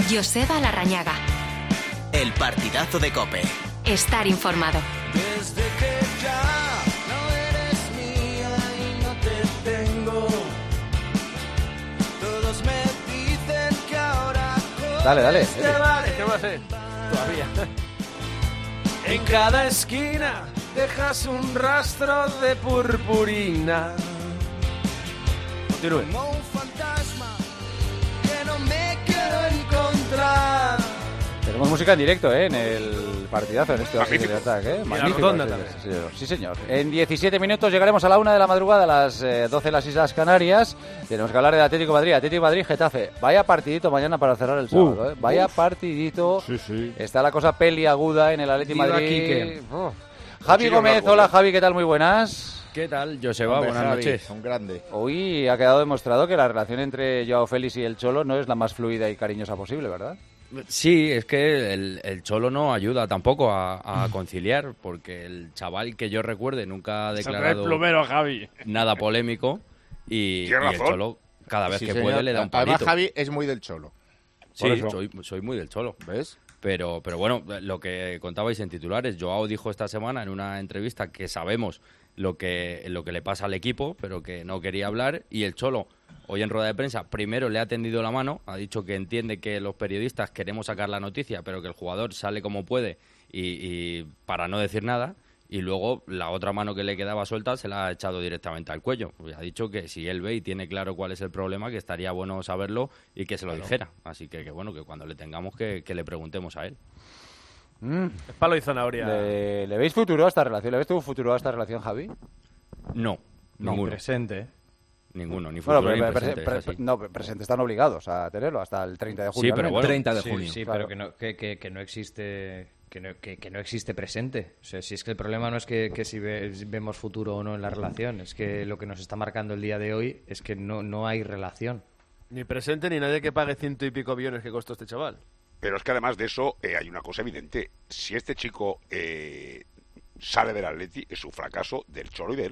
Joseba Larrañaga. El partidazo de COPE. Estar informado. Desde que ya no eres mía y no te tengo, todos me dicen que ahora Dale. Es que no lo sé todavía. En cada esquina dejas un rastro de purpurina. Continúe. como un fantasma que no me quiero encontrar. Tenemos música en directo, en el partidazo, en este Oasis de Attack, Magnífico. Rotonda Sí, señor. En 17 minutos llegaremos a la 1 de la madrugada, a las 12 de las Islas Canarias. Tenemos que hablar del Atlético de Madrid, Getafe. Vaya partidito mañana para cerrar el sábado, Vaya partidito. Sí. Está la cosa peliaguda en el Atlético de Viva Madrid. Quique. Javi Gómez, hola Javi, ¿qué tal? Muy buenas. ¿Qué tal, Joseba? Hombre, Buenas Javi, noches. un grande. Hoy ha quedado demostrado que la relación entre Joao Félix y el Cholo no es la más fluida y cariñosa posible, ¿verdad? Sí, es que el Cholo no ayuda tampoco a conciliar, porque el chaval que yo recuerde nunca ha declarado Javi. nada polémico y Tienes el razón. Cholo cada vez Sí, que señor. puede le da un Además, palito. Javi es muy del Cholo. Sí, Por eso. soy muy del Cholo. ¿Ves? Pero bueno, lo que contabais en titulares, Joao dijo esta semana en una entrevista que sabemos lo que le pasa al equipo, pero que no quería hablar, y el Cholo hoy en rueda de prensa primero le ha tendido la mano, ha dicho que entiende que los periodistas queremos sacar la noticia, pero que el jugador sale como puede y para no decir nada, y luego la otra mano que le quedaba suelta se la ha echado directamente al cuello. Pues ha dicho que si él ve y tiene claro cuál es el problema, que estaría bueno saberlo y que se lo dijera. Así que bueno, que cuando le tengamos que le preguntemos a él. Es palo y zanahoria. ¿Le veis futuro a esta relación? ¿Le ves tú futuro a esta relación, Javi? No, ninguno. Presente. Ninguno, ni Bueno, futuro ni pero presente. es así. presente están obligados a tenerlo hasta el 30 de junio. Sí, pero al menos. bueno. 30 de Sí, junio. sí, Claro. pero que no existe que no existe presente. O sea, si es que el problema no es que si vemos futuro o no en la relación, es que lo que nos está marcando el día de hoy es que no hay relación. Ni presente ni nadie que pague 100 y pico millones que costó este chaval. Pero es que además de eso hay una cosa evidente. Si este chico sale del Atleti, es un fracaso del Cholo y de él.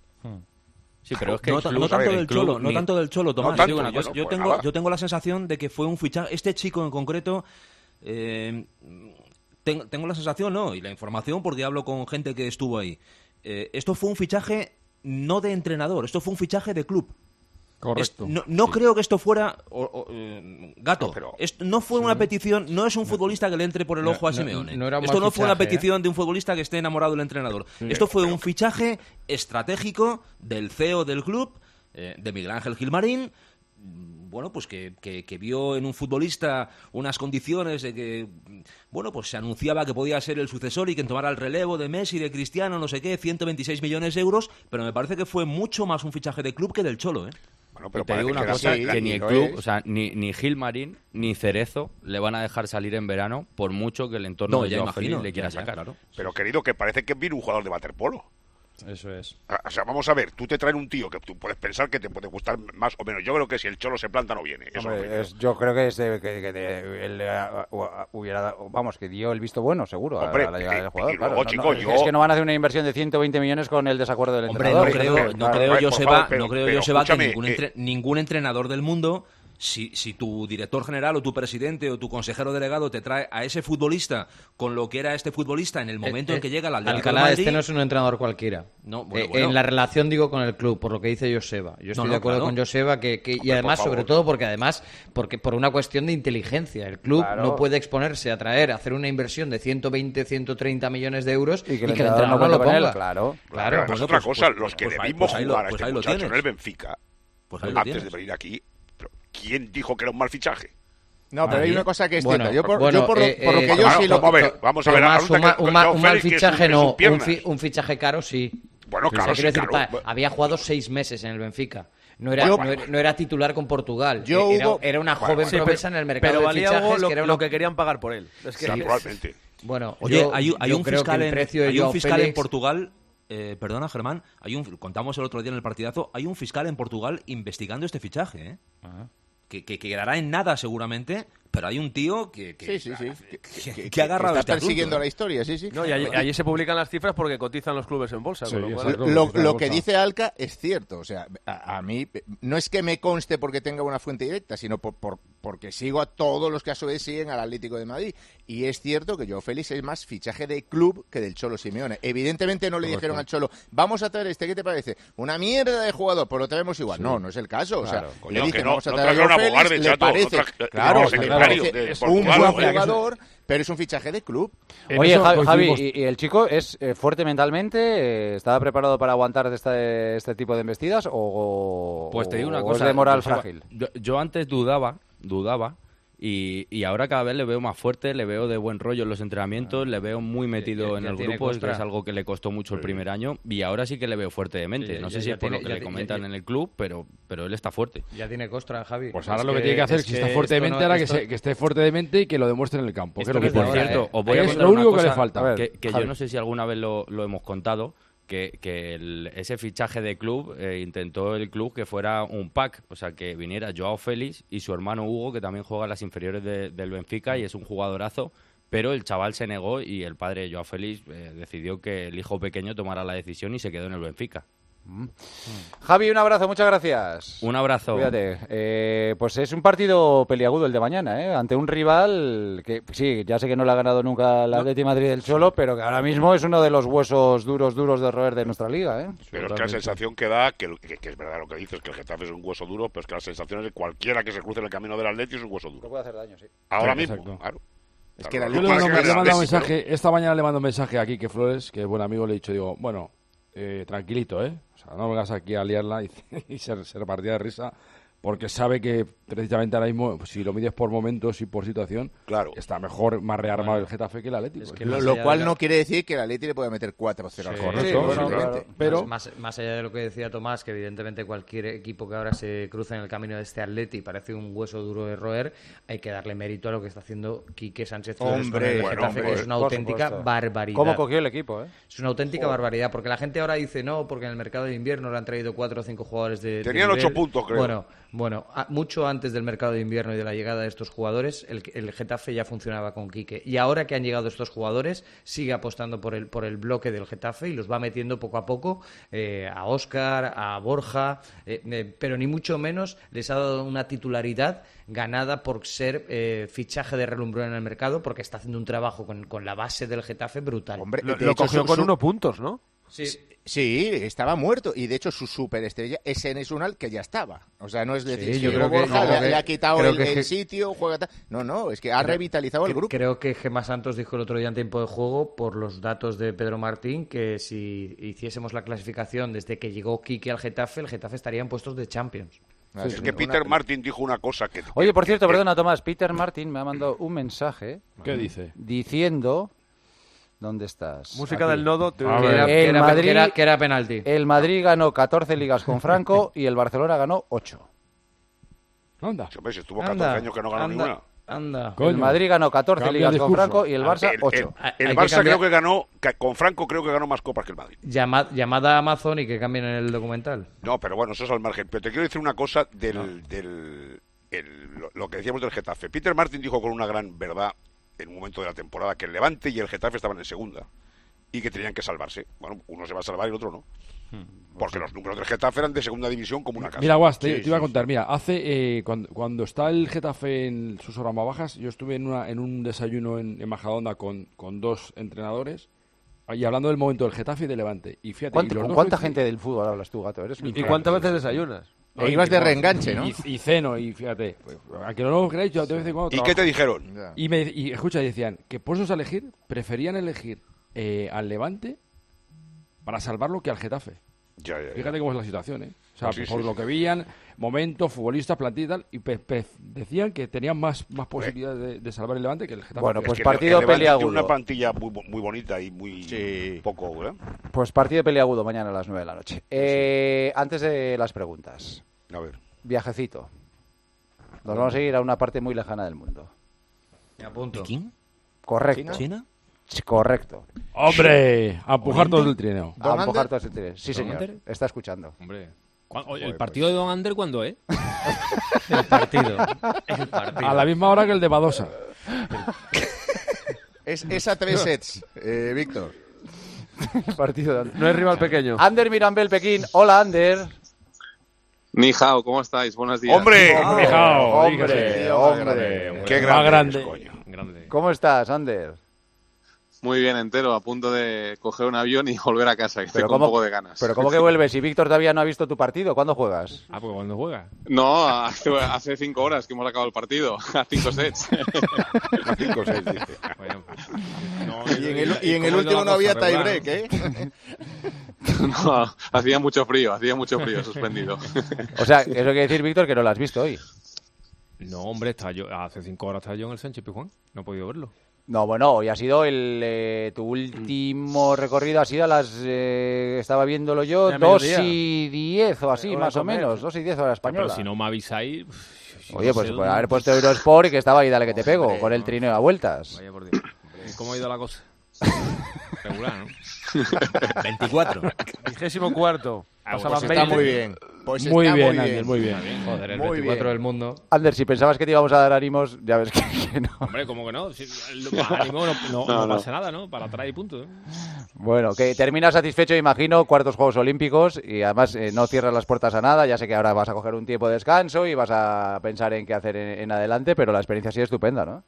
Sí, pero es que No, el club, no tanto a ver, del el club Cholo, no ni- tanto del Cholo, Tomás. tanto, Digo una bueno, cosa, yo pues tengo nada. yo tengo la sensación de que fue un fichaje. Este chico en concreto, tengo la sensación, ¿no? Y la información, porque hablo con gente que estuvo ahí. Esto fue un fichaje no de entrenador, esto fue un fichaje de club. Correcto. No creo que esto fuera Gato. No, pero- Esto no fue una petición, no es un futbolista que le entre por el ojo a Simeone. no era un Esto mal no fue una fichaje, petición de un futbolista que esté enamorado del entrenador. Esto fue un fichaje estratégico del CEO del club, de Miguel Ángel Gilmarín. Bueno, pues que vio en un futbolista unas condiciones de que, bueno, pues se anunciaba que podía ser el sucesor y que tomara el relevo de Messi, de Cristiano, no sé qué, 126 millones de euros, pero me parece que fue mucho más un fichaje de club que del Cholo, ¿eh? Bueno, pero Te digo una cosa, que ni el club, o sea, ni Gilmarín ni Cerezo le van a dejar salir en verano por mucho que el entorno No, de ya Joao Félix imagino, le quiera ya, sacar. claro. Pero querido, que parece que viene un jugador de waterpolo. Eso es. O sea, vamos a ver, tú te traen un tío que tú puedes pensar que te puede gustar más o menos. Yo creo que si el Cholo se planta no viene. Eso Hombre, no viene. yo creo que él hubiera dado, vamos, que dio el visto bueno, seguro, Hombre, a la llegada del jugador. y luego, claro. chico, Es que no van a hacer una inversión de 120 millones con el desacuerdo del Hombre, entrenador. no creo, Por Joseba, favor, pero que escúchame, ningún entrenador del mundo, si tu director general o tu presidente o tu consejero delegado te trae a ese futbolista con lo que era este futbolista en el momento en que llega al Atlético de Alcalá, Madrid... este no es un entrenador cualquiera. No, bueno. En la relación, digo, con el club, por lo que dice Joseba. Yo estoy No, de acuerdo claro. con Joseba y además, por favor. sobre todo, porque por una cuestión de inteligencia. El club Claro. no puede exponerse a hacer una inversión de 120, 130 millones de euros y que el entrenador entrenador no cuente lo con él, ponga. claro. Claro, además bueno, otra pues- cosa, pues- los que pues ahí- debimos pues ahí lo- jugar a pues este ahí lo muchacho en tienes. el Benfica Pues ahí lo antes de tienes. venir aquí, pero ¿quién dijo que era un mal fichaje? No, pero hay una cosa que es Bueno, cierta. Yo por bueno, lo que yo bueno, sí lo... vamos a ver, Tomás, resulta que un Joao mal Félix, que es fichaje es no, piernas. un fichaje caro sí. Bueno, O sea, claro, quiero sí, decir, claro. había jugado 6 meses en el Benfica. No Yo- era titular con Portugal. Yo Era una joven Sí, promesa en el mercado pero de valía fichajes. algo que era lo una- que querían pagar por él. Es que Naturalmente. Bueno, Oye, yo- hay yo un creo que fiscal, el precio de hay un Joao fiscal en Félix- Portugal, perdona Germán, contamos el otro día en el partidazo, hay un fiscal en Portugal investigando este fichaje, ¿eh? que quedará en nada seguramente, Pero hay un tío que Que ha agarrado está este persiguiendo asunto, la historia, sí. No, y allí se publican las cifras porque cotizan los clubes en bolsa. Sí, con lo cual- lo que dice Alca es cierto. O sea, a mí no es que me conste porque tenga una fuente directa, sino porque sigo a todos los que a su vez siguen al Atlético de Madrid. Y es cierto que Joao Félix es más fichaje de club que del Cholo Simeone. Evidentemente no le dijeron al Cholo, vamos a traer ¿qué te parece? Una mierda de jugador, pues lo traemos igual. No es el caso. Claro. O sea, Coño, le dicen, que no vamos a no traer a trajeron Joao a Bogarde, Félix, le chato, parece, no tra- claro, no, le secretario parece de un Portugal. buen jugador, pero es un fichaje de club. Oye, Javi, ¿y el chico es fuerte mentalmente? ¿Estaba preparado para aguantar este tipo de embestidas? Pues te digo una o cosa. es de moral Joseba, frágil? Yo antes dudaba, y ahora cada vez le veo más fuerte, le veo de buen rollo en los entrenamientos, le veo muy metido en ya el tiene grupo, que costra. es algo que le costó mucho el primer año, y ahora sí que le veo fuerte de mente. Sí, No sé ya si es por tiene- lo que ya le ti- comentan ya- en el club, pero él está fuerte. Ya tiene costra, Javi. Pues ahora lo que tiene que hacer es que está fuerte de esto mente, no- ahora esto- que esté fuerte de mente y que lo demuestre en el campo. Que es lo que no es de importa. ahora, Cierto, os voy a Es contar lo una único que le cosa falta. que yo no sé si alguna vez lo hemos contado, que ese fichaje de club intentó el club que fuera un pack, o sea, que viniera Joao Félix y su hermano Hugo, que también juega en las inferiores del Benfica y es un jugadorazo, pero el chaval se negó y el padre de Joao Félix decidió que el hijo pequeño tomara la decisión y se quedó en el Benfica. Javi, un abrazo, muchas gracias. Un abrazo. Cuídate. Pues es un partido peliagudo el de mañana, ante un rival que sí, ya sé que no le ha ganado nunca el Atlético de Madrid del Cholo, pero que ahora mismo es uno de los huesos duros de roer de nuestra liga. Pero es que la sensación que da, que es verdad lo que dices, que el Getafe es un hueso duro, pero es que la sensación es que cualquiera que se cruce en el camino del Atlético es un hueso duro. Puede hacer daño, sí. Ahora Sí, mismo, exacto. claro. Es que el Yo Atlético le he mandado un Messi, mensaje, esta mañana le mando un mensaje a Quique Flores, que es buen amigo, le he dicho, digo, bueno, tranquilito, ¿eh? O sea, no vengas aquí a liarla y se repartía de risa, porque sabe que precisamente ahora mismo, si lo mides por momentos y por situación, Claro. está mejor, más rearmado el Getafe que el Atlético. Es que ¿eh? más Lo allá cual de no quiere decir que el Atlético le pueda meter 4-0 al Correcto, Getafe, bueno, evidentemente. claro. Pero más allá de lo que decía Tomás, que evidentemente cualquier equipo que ahora se cruza en el camino de este Atleti parece un hueso duro de roer, hay que darle mérito a lo que está haciendo Quique Sánchez Flores con el Hombre, Getafe, que es una por auténtica supuesto. barbaridad. ¿Cómo cogió el equipo? Es una auténtica barbaridad, porque la gente ahora dice no, porque en el mercado de invierno le han traído 4 o 5 jugadores de Tenían nivel. 8 puntos, creo. Bueno, mucho antes del mercado de invierno y de la llegada de estos jugadores, el Getafe ya funcionaba con Quique. Y ahora que han llegado estos jugadores, sigue apostando por el bloque del Getafe y los va metiendo poco a poco a Óscar, a Borja, pero ni mucho menos les ha dado una titularidad ganada por ser fichaje de relumbrón en el mercado, porque está haciendo un trabajo con la base del Getafe brutal. Hombre, Lo de hecho, cogió con 1 puntos, ¿no? Sí, estaba muerto. Y de hecho su superestrella es Enes Unal, que ya estaba. O sea, no es decir, Sí, yo si creo que- Borja yo creo le ha que- quitado creo el que- sitio, juega tal. No, es que ha revitalizado el grupo. Creo que Gemma Santos dijo el otro día en tiempo de juego, por los datos de Pedro Martín, que si hiciésemos la clasificación desde que llegó Quique al Getafe, el Getafe estaría en puestos de Champions. Es que Peter Martin dijo una cosa que... Oye, por cierto, perdona, Tomás, Peter Martin me ha mandado un mensaje ¿qué dice? diciendo... ¿Dónde estás? Música Aquí. del nodo. Que era penalti. El Madrid ganó 14 ligas con Franco y el Barcelona ganó 8. Anda. Hombre, si estuvo 14 años que no ganó ninguna. Anda. Coño. El Madrid ganó 14 Cambia ligas con discurso. Franco y el Barça 8. El Hay que Barça cambiar- creo que ganó, con Franco creo que ganó más copas que el Madrid. Llamada a Amazon y que cambien el documental. No, pero bueno, eso es al margen. Pero te quiero decir una cosa lo que decíamos del Getafe. Peter Martin dijo con una gran verdad en un momento de la temporada que el Levante y el Getafe estaban en segunda y que tenían que salvarse. Bueno, uno se va a salvar y el otro no. Porque los números del Getafe eran de segunda división como una casa. Mira, Guas, te iba a contar. Mira, hace cuando está el Getafe en sus horas más bajas, yo estuve en un desayuno en Majadahonda con 2 entrenadores y hablando del momento del Getafe y del Levante. Y fíjate, y los ¿Con dos cuánta coinci- gente del fútbol hablas tú, gato? Eres un ¿Y crack. cuántas veces desayunas? E ibas de reenganche, ¿no? Y ceno, y fíjate, pues, a que no lo creáis, yo de vez en cuando ¿Y qué te trabajo. dijeron? Ya. Y escucha, decían que puestos a elegir, preferían elegir al Levante para salvarlo que al Getafe. Ya. Fíjate cómo es la situación, ¿eh? O sea, Sí, por sí, lo sí. que veían, momento, futbolistas, plantilla y tal, y decían que tenían más posibilidades de salvar el Levante que el Getafe. Bueno, Es pues que partido el Levante tiene peliagudo. una plantilla muy bonita y muy Sí. poco, ¿eh? Pues partido peliagudo mañana a las 9 de la noche. Antes de las preguntas, A ver. viajecito. Nos vamos a ir a una parte muy lejana del mundo. Me apunto. ¿Pekín? Correcto. ¿China? Correcto. ¡Hombre! A empujar todo el trineo. A empujar todo ese tren. Sí, señor. Está escuchando. Hombre, Oye, ¿el partido de Don Ander cuándo es? El partido. A la misma hora que el de Badosa. Es a 3 sets, Víctor. Partido de No es rival pequeño. Ander Mirambel, Pekín. Hola, Ander. Ni hao, ¿cómo estáis? Buenos días. ¡Hombre! ¡Hombre! ¡Qué Más grande! grande. Coño. ¿Cómo estás, Ander? Muy bien, entero, a punto de coger un avión y volver a casa, que estoy con un poco de ganas. ¿Pero cómo que vuelves? Si Víctor todavía no ha visto tu partido, ¿cuándo juegas? Ah, pues cuando juega. No, hace 5 horas que hemos acabado el partido, a 5 sets. A 5 6, dice. Bueno, Y en el último no había tie-break, ¿eh? No, hacía mucho frío, suspendido. O sea, eso quiere decir, Víctor, que no lo has visto hoy. No, hombre, hace 5 horas estaba yo en el Sánchez Pizjuán. No he podido verlo. No, bueno, hoy ha sido tu último recorrido, ha sido a las... estaba viéndolo yo, 2:10 o así, más o menos, 2:10 hora española. Pero si no me avisáis... Oye, pues puede haber puesto Eurosport y que estaba ahí, dale que te pego, con el trineo a vueltas. Vaya por Dios. ¿Cómo ha ido la cosa? Regular, ¿no? 24. 24º. Pues está muy bien. Pues Muy está bien, muy Ander, muy bien. Joder, el Muy 24 bien. del mundo. Ander, si pensabas que te íbamos a dar ánimos, ya ves que no. Hombre, ¿cómo que no? Si, ánimo no pasa nada, ¿no? Para atrás y punto. Bueno, que terminas satisfecho, imagino, cuartos Juegos Olímpicos y además no cierras las puertas a nada. Ya sé que ahora vas a coger un tiempo de descanso y vas a pensar en qué hacer en adelante, pero la experiencia ha sido estupenda, ¿no?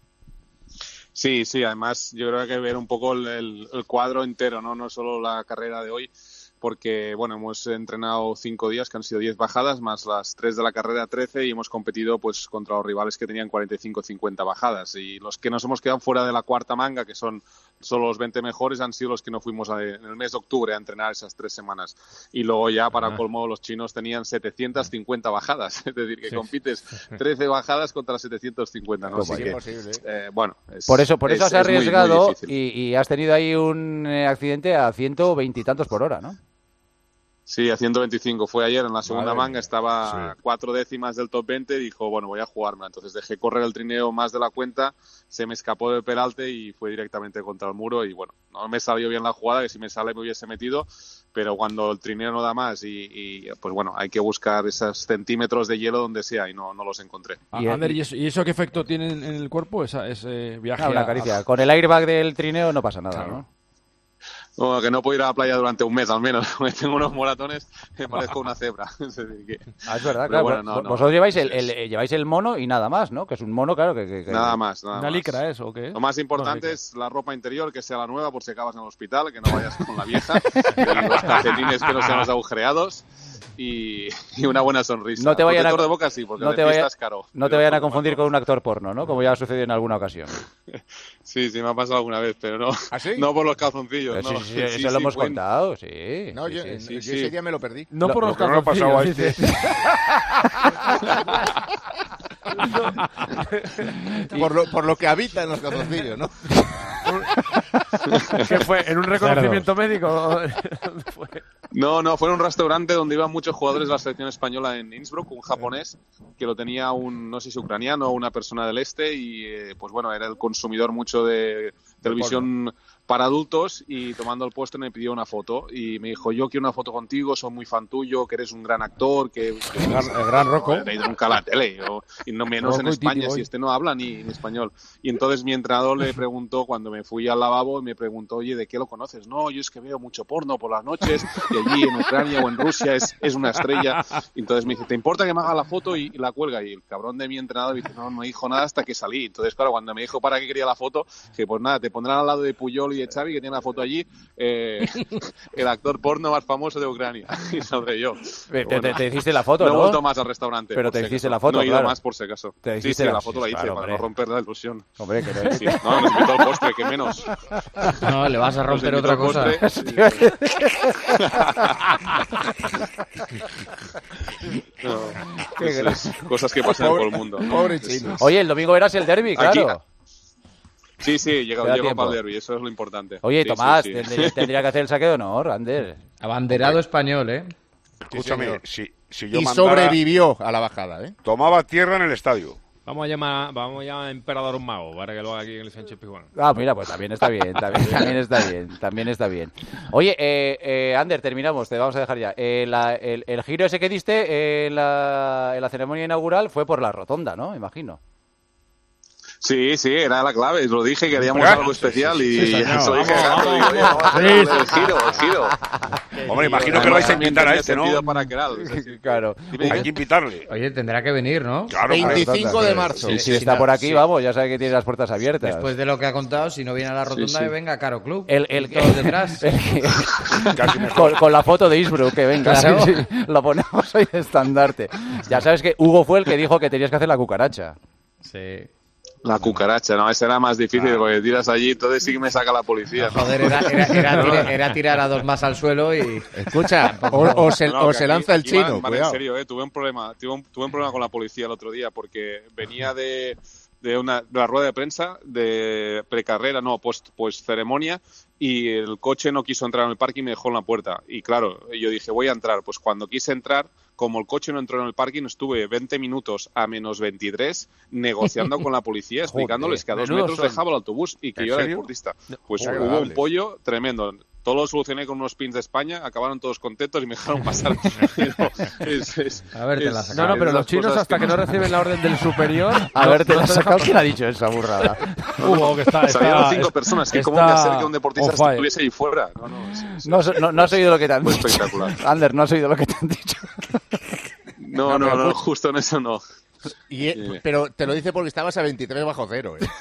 Sí, además yo creo que hay que ver un poco el cuadro entero, no solo la carrera de hoy, porque bueno, hemos entrenado 5 días, que han sido 10 bajadas, más las 3 de la carrera 13, y hemos competido pues contra los rivales que tenían 45-50 bajadas, y los que nos hemos quedado fuera de la cuarta manga, que son solo los 20 mejores, han sido los que no fuimos en el mes de octubre a entrenar esas 3 semanas. Y luego ya, para colmo, los chinos tenían 750 bajadas, es decir, que compites 13 bajadas contra 750, ¿no? Así que, bueno, por eso has muy arriesgado difícil. y has tenido ahí un accidente a 120 y tantos por hora, ¿no? Sí, a 125. Fue ayer en la segunda manga, estaba a 4 décimas del top 20 y dijo, bueno, voy a jugármela. Entonces dejé correr el trineo más de la cuenta, se me escapó del peralte y fue directamente contra el muro y bueno, no me salió bien la jugada, que si me sale me hubiese metido, pero cuando el trineo no da más y pues bueno, hay que buscar esos centímetros de hielo donde sea y no los encontré. Ander, ¿y eso qué efecto tiene en el cuerpo, ese viaje? Una caricia. Con el airbag del trineo no pasa nada, ¿no? Bueno, que no puedo ir a la playa durante un mes al menos, porque tengo unos moratones que parezco una cebra. Es verdad, claro. Bueno, vosotros lleváis el mono y nada más, ¿no? Que es un mono, claro, que... Nada más. ¿Una licra eso o qué? Lo más importante es la ropa interior, que sea la nueva por si acabas en el hospital, que no vayas con la vieja, y los calcetines que no sean los agujereados y una buena sonrisa. No te vayan protector de boca sí, porque es caro. No te vayan a confundir con un actor porno, ¿no? Como ya ha sucedido en alguna ocasión. Sí, me ha pasado alguna vez, pero no, ¿Ah, sí? no por los calzoncillos. No. Sí, eso lo hemos contado, sí. No, yo ese día me lo perdí. No por los no ha pasado a calzoncillos, este. por lo que habita en los calzoncillos, ¿no? ¿Qué fue? ¿En un reconocimiento médico? ¿Dónde fue? No, fue en un restaurante donde iban muchos jugadores de la selección española en Innsbruck, un japonés que lo tenía no sé si ucraniano o una persona del este y pues bueno, era el consumidor mucho de televisión para adultos y tomando el postre me pidió una foto y me dijo, yo quiero una foto contigo, soy muy fan tuyo, que eres un gran actor, que el gran Rocco. Nunca a la tele, y no menos en España, si no habla ni español. Y entonces mi entrenador le preguntó, cuando me fui al lavabo, y me preguntó, oye, ¿de qué lo conoces? No, yo es que veo mucho porno por las noches y allí en Ucrania o en Rusia es una estrella. Y entonces me dice, ¿te importa que me haga la foto? Y la cuelga. Y el cabrón de mi entrenador dice, no dijo nada hasta que salí. Entonces, claro, cuando me dijo para qué quería la foto, que pues nada, te pondrán al lado de Puyol y de Xavi, que tiene la foto allí, el actor porno más famoso de Ucrania. Y saldré yo. Te hiciste la foto, ¿no? No he vuelto más al restaurante. Pero te hiciste la foto, no he ido claro. más por si acaso. Sí, la foto la hice claro, para hombre. no romper la ilusión. Hombre, que no es... Sí, no, nos invitó al postre, que menos. No, le vas a romper otra cosa. Cosas que pasan por el mundo. Pobre chino. Oye, el domingo verás el derbi, claro. Sí, llego para el derbi, eso es lo importante. Oye, Sí, Tomás, sí. tendría que hacer el saque de honor, Ander. Abanderado español, ¿eh? Escúchame, si yo Y mandara, sobrevivió a la bajada, ¿eh? tomaba tierra en el estadio. Vamos a llamar a Emperador Mago para que lo haga aquí en el Sánchez Pizjuán. Ah, mira, pues también está bien, también está bien. Oye, Ander, terminamos, te vamos a dejar ya. El giro ese que diste en la ceremonia inaugural fue por la rotonda, ¿no? Imagino. Sí, era la clave. Lo dije que haríamos algo especial y eso dije. El giro. Hombre, imagino que lo vais a invitar a este, ¿no? Para Keral. Claro. Hay que invitarle. Oye, tendrá que venir, ¿no? Claro, 25 de marzo. Sí, si está por aquí, vamos, ya sabe que tiene las puertas abiertas. Después de lo que ha contado, si no viene a la rotonda, que venga a Caro Club. Todos detrás. con la foto de Innsbruck, que venga. Claro. Sí, lo ponemos hoy de estandarte. Ya sabes que Hugo fue el que dijo que tenías que hacer la cucaracha. Sí. La cucaracha, no, esa era más difícil porque tiras allí, entonces sí que me saca la policía. No, joder, era tirar a dos más al suelo y... Escucha, o se lanza el chino, en serio, tuve un problema con la policía el otro día porque venía de la rueda de prensa de precarrera, pues ceremonia, y el coche no quiso entrar en el parking y me dejó en la puerta. Y claro, yo dije, voy a entrar. Pues cuando quise entrar, como el coche no entró en el parking, estuve 20 minutos a menos 23 negociando con la policía, explicándoles que a 2 metros dejaba el autobús y que yo era deportista. Pues hubo un pollo tremendo. Todo lo solucioné con unos pins de España, acabaron todos contentos y me dejaron pasar. A ver, te la sacado. No, pero los chinos hasta que no reciben la orden del superior... A ver, te la has sacado. ¿Quién ha dicho esa burrada? Hugo, que está... Salieron 5 personas, que cómo puede ser que un deportista estuviese ahí fuera. No has oído lo que te han dicho. Espectacular. Ander, no has oído lo que te han dicho. No, justo en eso no. Pero te lo dice porque estabas a 23 bajo cero, ¿eh?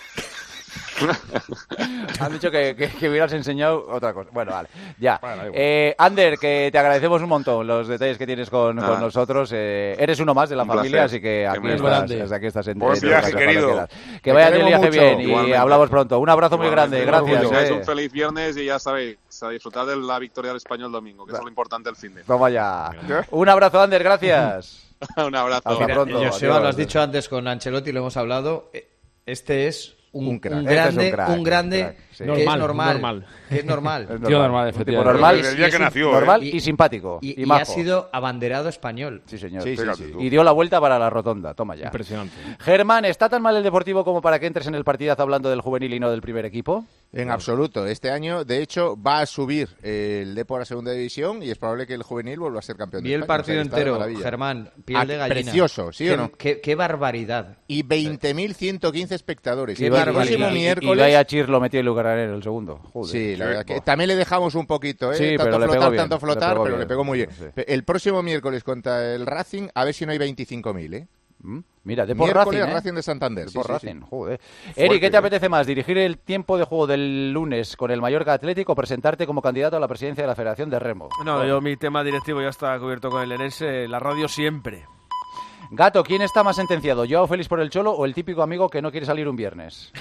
Han dicho que hubieras enseñado otra cosa. Bueno, vale, ya. Ander, que te agradecemos un montón los detalles que tienes con nosotros. Eres uno más de la familia, así que aquí estás en buen viaje, querido. Que vaya el viaje bien y hablamos pronto. Un abrazo muy grande, gracias. Un feliz viernes y ya sabéis, a disfrutar de la victoria del Español domingo, que es lo importante del fin de. Toma ya. Un abrazo, Ander, gracias. Un abrazo. Hasta pronto. Joseba, lo has dicho antes con Ancelotti, lo hemos hablado. Este es un grande sí. Que es normal. Es normal, efectivamente. Normal, el día que nació, normal y simpático. Y majo. ha sido abanderado español. Sí, señor. Sí. Y dio la vuelta para la rotonda. Toma ya. Impresionante. Germán, ¿está tan mal el Deportivo como para que entres en el partidazo hablando del juvenil y no del primer equipo? En absoluto. Este año, de hecho, va a subir el Depor a la segunda división y es probable que el juvenil vuelva a ser campeón de Vi el España. partido entero, Germán, piel de gallina. Precioso, ¿sí o no? Qué barbaridad. Y 20.115 espectadores. Qué y el próximo miércoles... Y vaya Chir lo metió el lugar en el segundo. Joder. Sí, la verdad que también le dejamos un poquito, ¿eh? Sí, tanto pero flotar, pero le pegó muy bien. Sí. El próximo miércoles contra el Racing, a ver si no hay 25.000, ¿eh? Mira, Depor miércoles Racing, Racing de Santander. Depor Racing, sí. Joder. Fuerte, Eri, ¿qué te apetece más? ¿Dirigir el tiempo de juego del lunes con el Mallorca Atlético o presentarte como candidato a la presidencia de la Federación de Remo? No, yo mi tema directivo ya está cubierto con el Enense, la radio siempre. Gato, ¿quién está más sentenciado? ¿Joao Félix por el Cholo o el típico amigo que no quiere salir un viernes?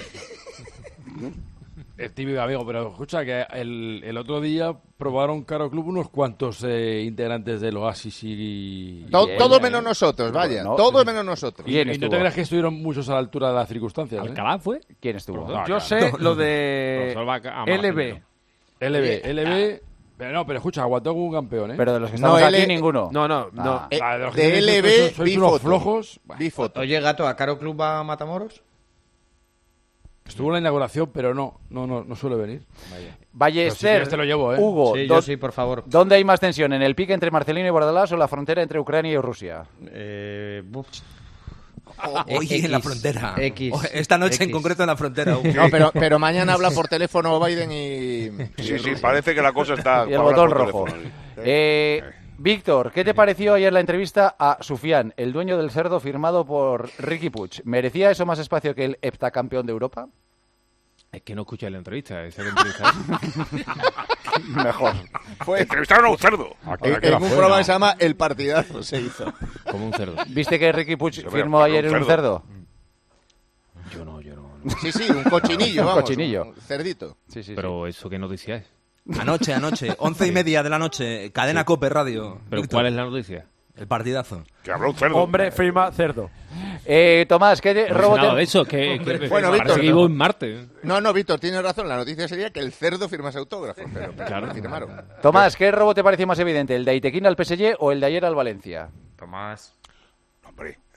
El típico amigo, pero escucha que el otro día probaron Caro Club unos cuantos integrantes del Oasis y... Todo menos nosotros, vaya. No, todo menos nosotros. Y no te creas que estuvieron muchos a la altura de las circunstancias. ¿Alcalá fue? ¿Quién estuvo? Yo sé lo de LB. Pero escucha, aguantó como un campeón, ¿eh? Pero de los que estamos aquí, ninguno. No. De LB, sois unos flojos. Bifoto. Oye, Gato, ¿a Caro Club va a Matamoros? Estuvo en la inauguración, pero no suele venir. Ballester, si te lo llevo, ¿eh? Hugo, Sí, yo sí, por favor. ¿Dónde hay más tensión? ¿En el pique entre Marcelino y Bordalás o la frontera entre Ucrania y Rusia? Hoy en la frontera. X. Esta noche en concreto en la frontera. No, pero mañana habla por teléfono Biden y... Sí, parece que la cosa está... Y el botón rojo. Víctor, ¿qué te pareció ayer la entrevista a Sufian, el dueño del cerdo firmado por Riqui Puig? ¿Merecía eso más espacio que el heptacampeón de Europa? Es que no escuché la entrevista. ¿Esa entrevista? Mejor. Entrevistaron a un cerdo. En un programa que se llama El Partidazo se hizo. Como un cerdo. ¿Viste que Riqui Puig firmó ayer en un cerdo? Yo no. Sí, un cochinillo, vamos. Un cochinillo. Un cerdito. Sí. Pero ¿eso qué noticia es? Anoche, 11:30 de la noche, cadena COPE Radio. ¿Pero Víctor. cuál es la noticia? El partidazo. Que habló un cerdo. Hombre, firma cerdo. Tomás, ¿qué robo Nada de eso, que Bueno, Víctor, parece que vivo en Marte. No, Víctor, tienes razón. La noticia sería que el cerdo firmase autógrafo. Pero Claro. no firmaron. Tomás, ¿qué robo te pareció más evidente? ¿El de Aitequín al PSG o el de ayer al Valencia? Tomás. Hombre,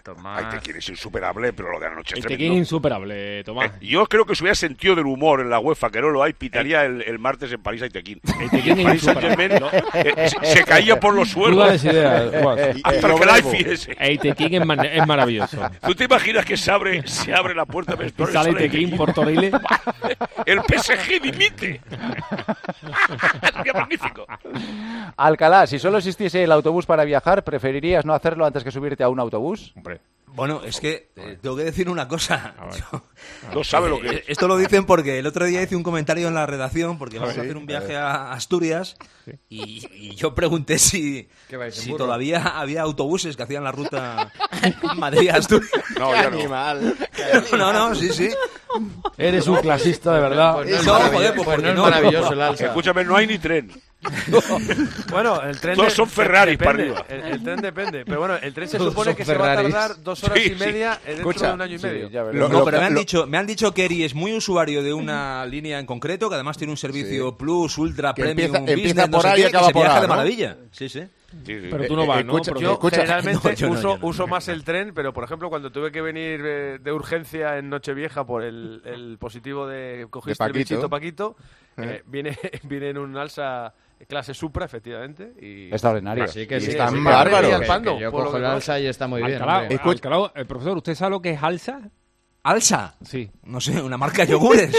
Tomás. Aitekin es insuperable, pero lo de anoche es Aitekin tremendo. insuperable, Tomás. Yo creo que si hubiera sentido del humor en la UEFA, que no lo hay, pitaría el martes en París Aitekin. Aitekin Y París Saint-Germain se caía por los suelos. Tú dales ideas, Juan. Hasta el Gelaifi ese. Aitekin es maravilloso. ¿Tú te imaginas que se abre la puerta de Y sale Aitekin por Torrile. El PSG dimite. Sería magnífico. Alcalá, si solo existiese el autobús para viajar, ¿preferirías no hacerlo antes que subirte a un autobús? Hombre. Bueno, es que tengo que decir una cosa. No sabe lo que es. Esto lo dicen porque el otro día hice un comentario en la redacción porque vamos a hacer un viaje a Asturias y yo pregunté si todavía había autobuses que hacían la ruta Madrid-Asturias. No, ya no. Animal. No, sí. Eres un clasista, de verdad. Maravilloso el alza. Escúchame, no hay ni tren. Bueno, el tren Todos son Ferrari para depende. arriba. El tren depende. Pero bueno, el tren se Todos supone son que se va a Ferraris. tardar 2 horas Sí, y media dentro Escucha, de un año y medio. ya veremos. No, pero me han dicho que Eri es muy usuario de una línea en concreto, que además tiene un servicio Plus, Ultra, Que Premium, empieza Business, no por sé ahí y qué, que acaba se por viaja A, de ¿no? maravilla. Sí. Sí. Pero tú no vas, ¿no? Escucha, Yo escucha. generalmente No, yo no. uso más el tren, pero por ejemplo cuando tuve que venir de urgencia en Nochevieja por el positivo de cogiste el Paquito. bichito Paquito, viene en un alza clase Supra, efectivamente. Y Extraordinario. Sí, que Y sí. están que sí, bárbaros. que- Al pando, que yo por lo cojo que el conozco. alza y está muy bien. Alcalá, hombre. Escucha. profesor, ¿usted sabe lo que es alza? ¿Alsa? Sí. No sé, una marca de yogures.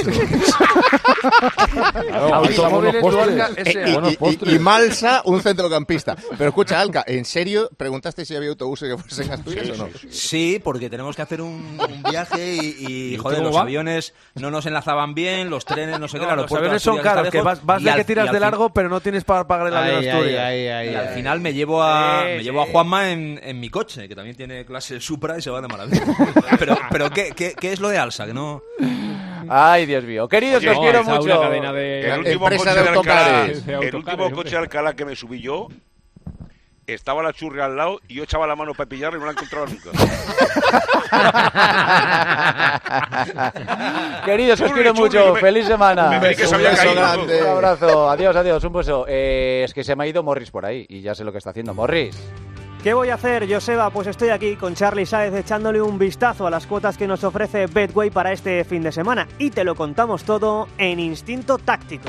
Claro, Automóviles buenos Luarca postres. S.A. Buenos postres. Y Malsa, un centrocampista. Pero escucha, Alca, ¿en serio preguntaste si había autobuses que fuesen a Asturias o no? Sí, porque tenemos que hacer un viaje y ¿Y joder, cómo los va? aviones no nos enlazaban bien, los trenes, no sé qué, el Los aeropuerto de aviones son Asturias caros, está que lejos, vas y de al- que tiras y al de fin- largo, pero no tienes para pagar el avión a Asturias. Y al final me llevo a Juanma en mi coche, que también tiene clase Supra y se va de maravilla. pero ¿qué es lo de Alsa? Que no... Ay, Dios mío. Queridos, que os No, quiero esa es mucho. una cadena de... El último Empresa coche de de Alcalá, autocares. De el autocares, último hombre. coche de Alcalá que me subí yo, estaba la churri al lado y yo echaba la mano para pillarla y no la encontraba nunca. Queridos, que os quiero Churri, mucho. me- Feliz semana. me creí que se Un había beso caído. grande. Un abrazo. Adiós. Un beso. Es que se me ha ido Morris por ahí y ya sé lo que está haciendo. Morris. ¿Qué voy a hacer, Joseba? Pues estoy aquí con Charly Sáez echándole un vistazo a las cuotas que nos ofrece Betway para este fin de semana. Y te lo contamos todo en Instinto Táctico.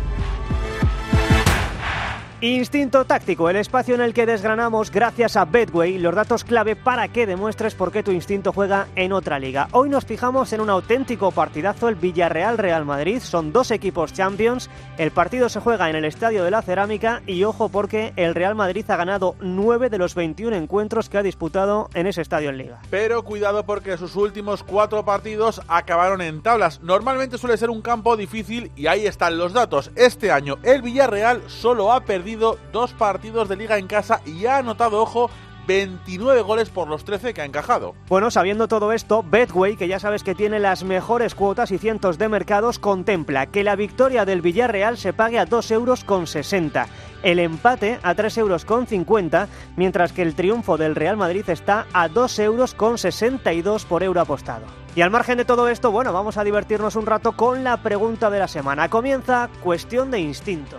Instinto Táctico, el espacio en el que desgranamos, gracias a Betway, los datos clave para que demuestres por qué tu instinto juega en otra liga. Hoy nos fijamos en un auténtico partidazo, el Villarreal-Real Madrid. Son dos equipos champions. El partido se juega en el Estadio de la Cerámica y ojo porque el Real Madrid ha ganado 9 de los 21 encuentros que ha disputado en ese estadio en liga. Pero cuidado porque sus últimos 4 partidos acabaron en tablas. Normalmente suele ser un campo difícil y ahí están los datos. Este año el Villarreal solo ha perdido 2 partidos de liga en casa y ha anotado, ojo, 29 goles por los 13 que ha encajado. Bueno, sabiendo todo esto, Betway, que ya sabes que tiene las mejores cuotas y cientos de mercados, contempla que la victoria del Villarreal se pague a 2,60 €, el empate a 3,50 €, mientras que el triunfo del Real Madrid está a 2,62 € por euro apostado. Y al margen de todo esto, bueno, vamos a divertirnos un rato con la pregunta de la semana. Comienza Cuestión de Instinto.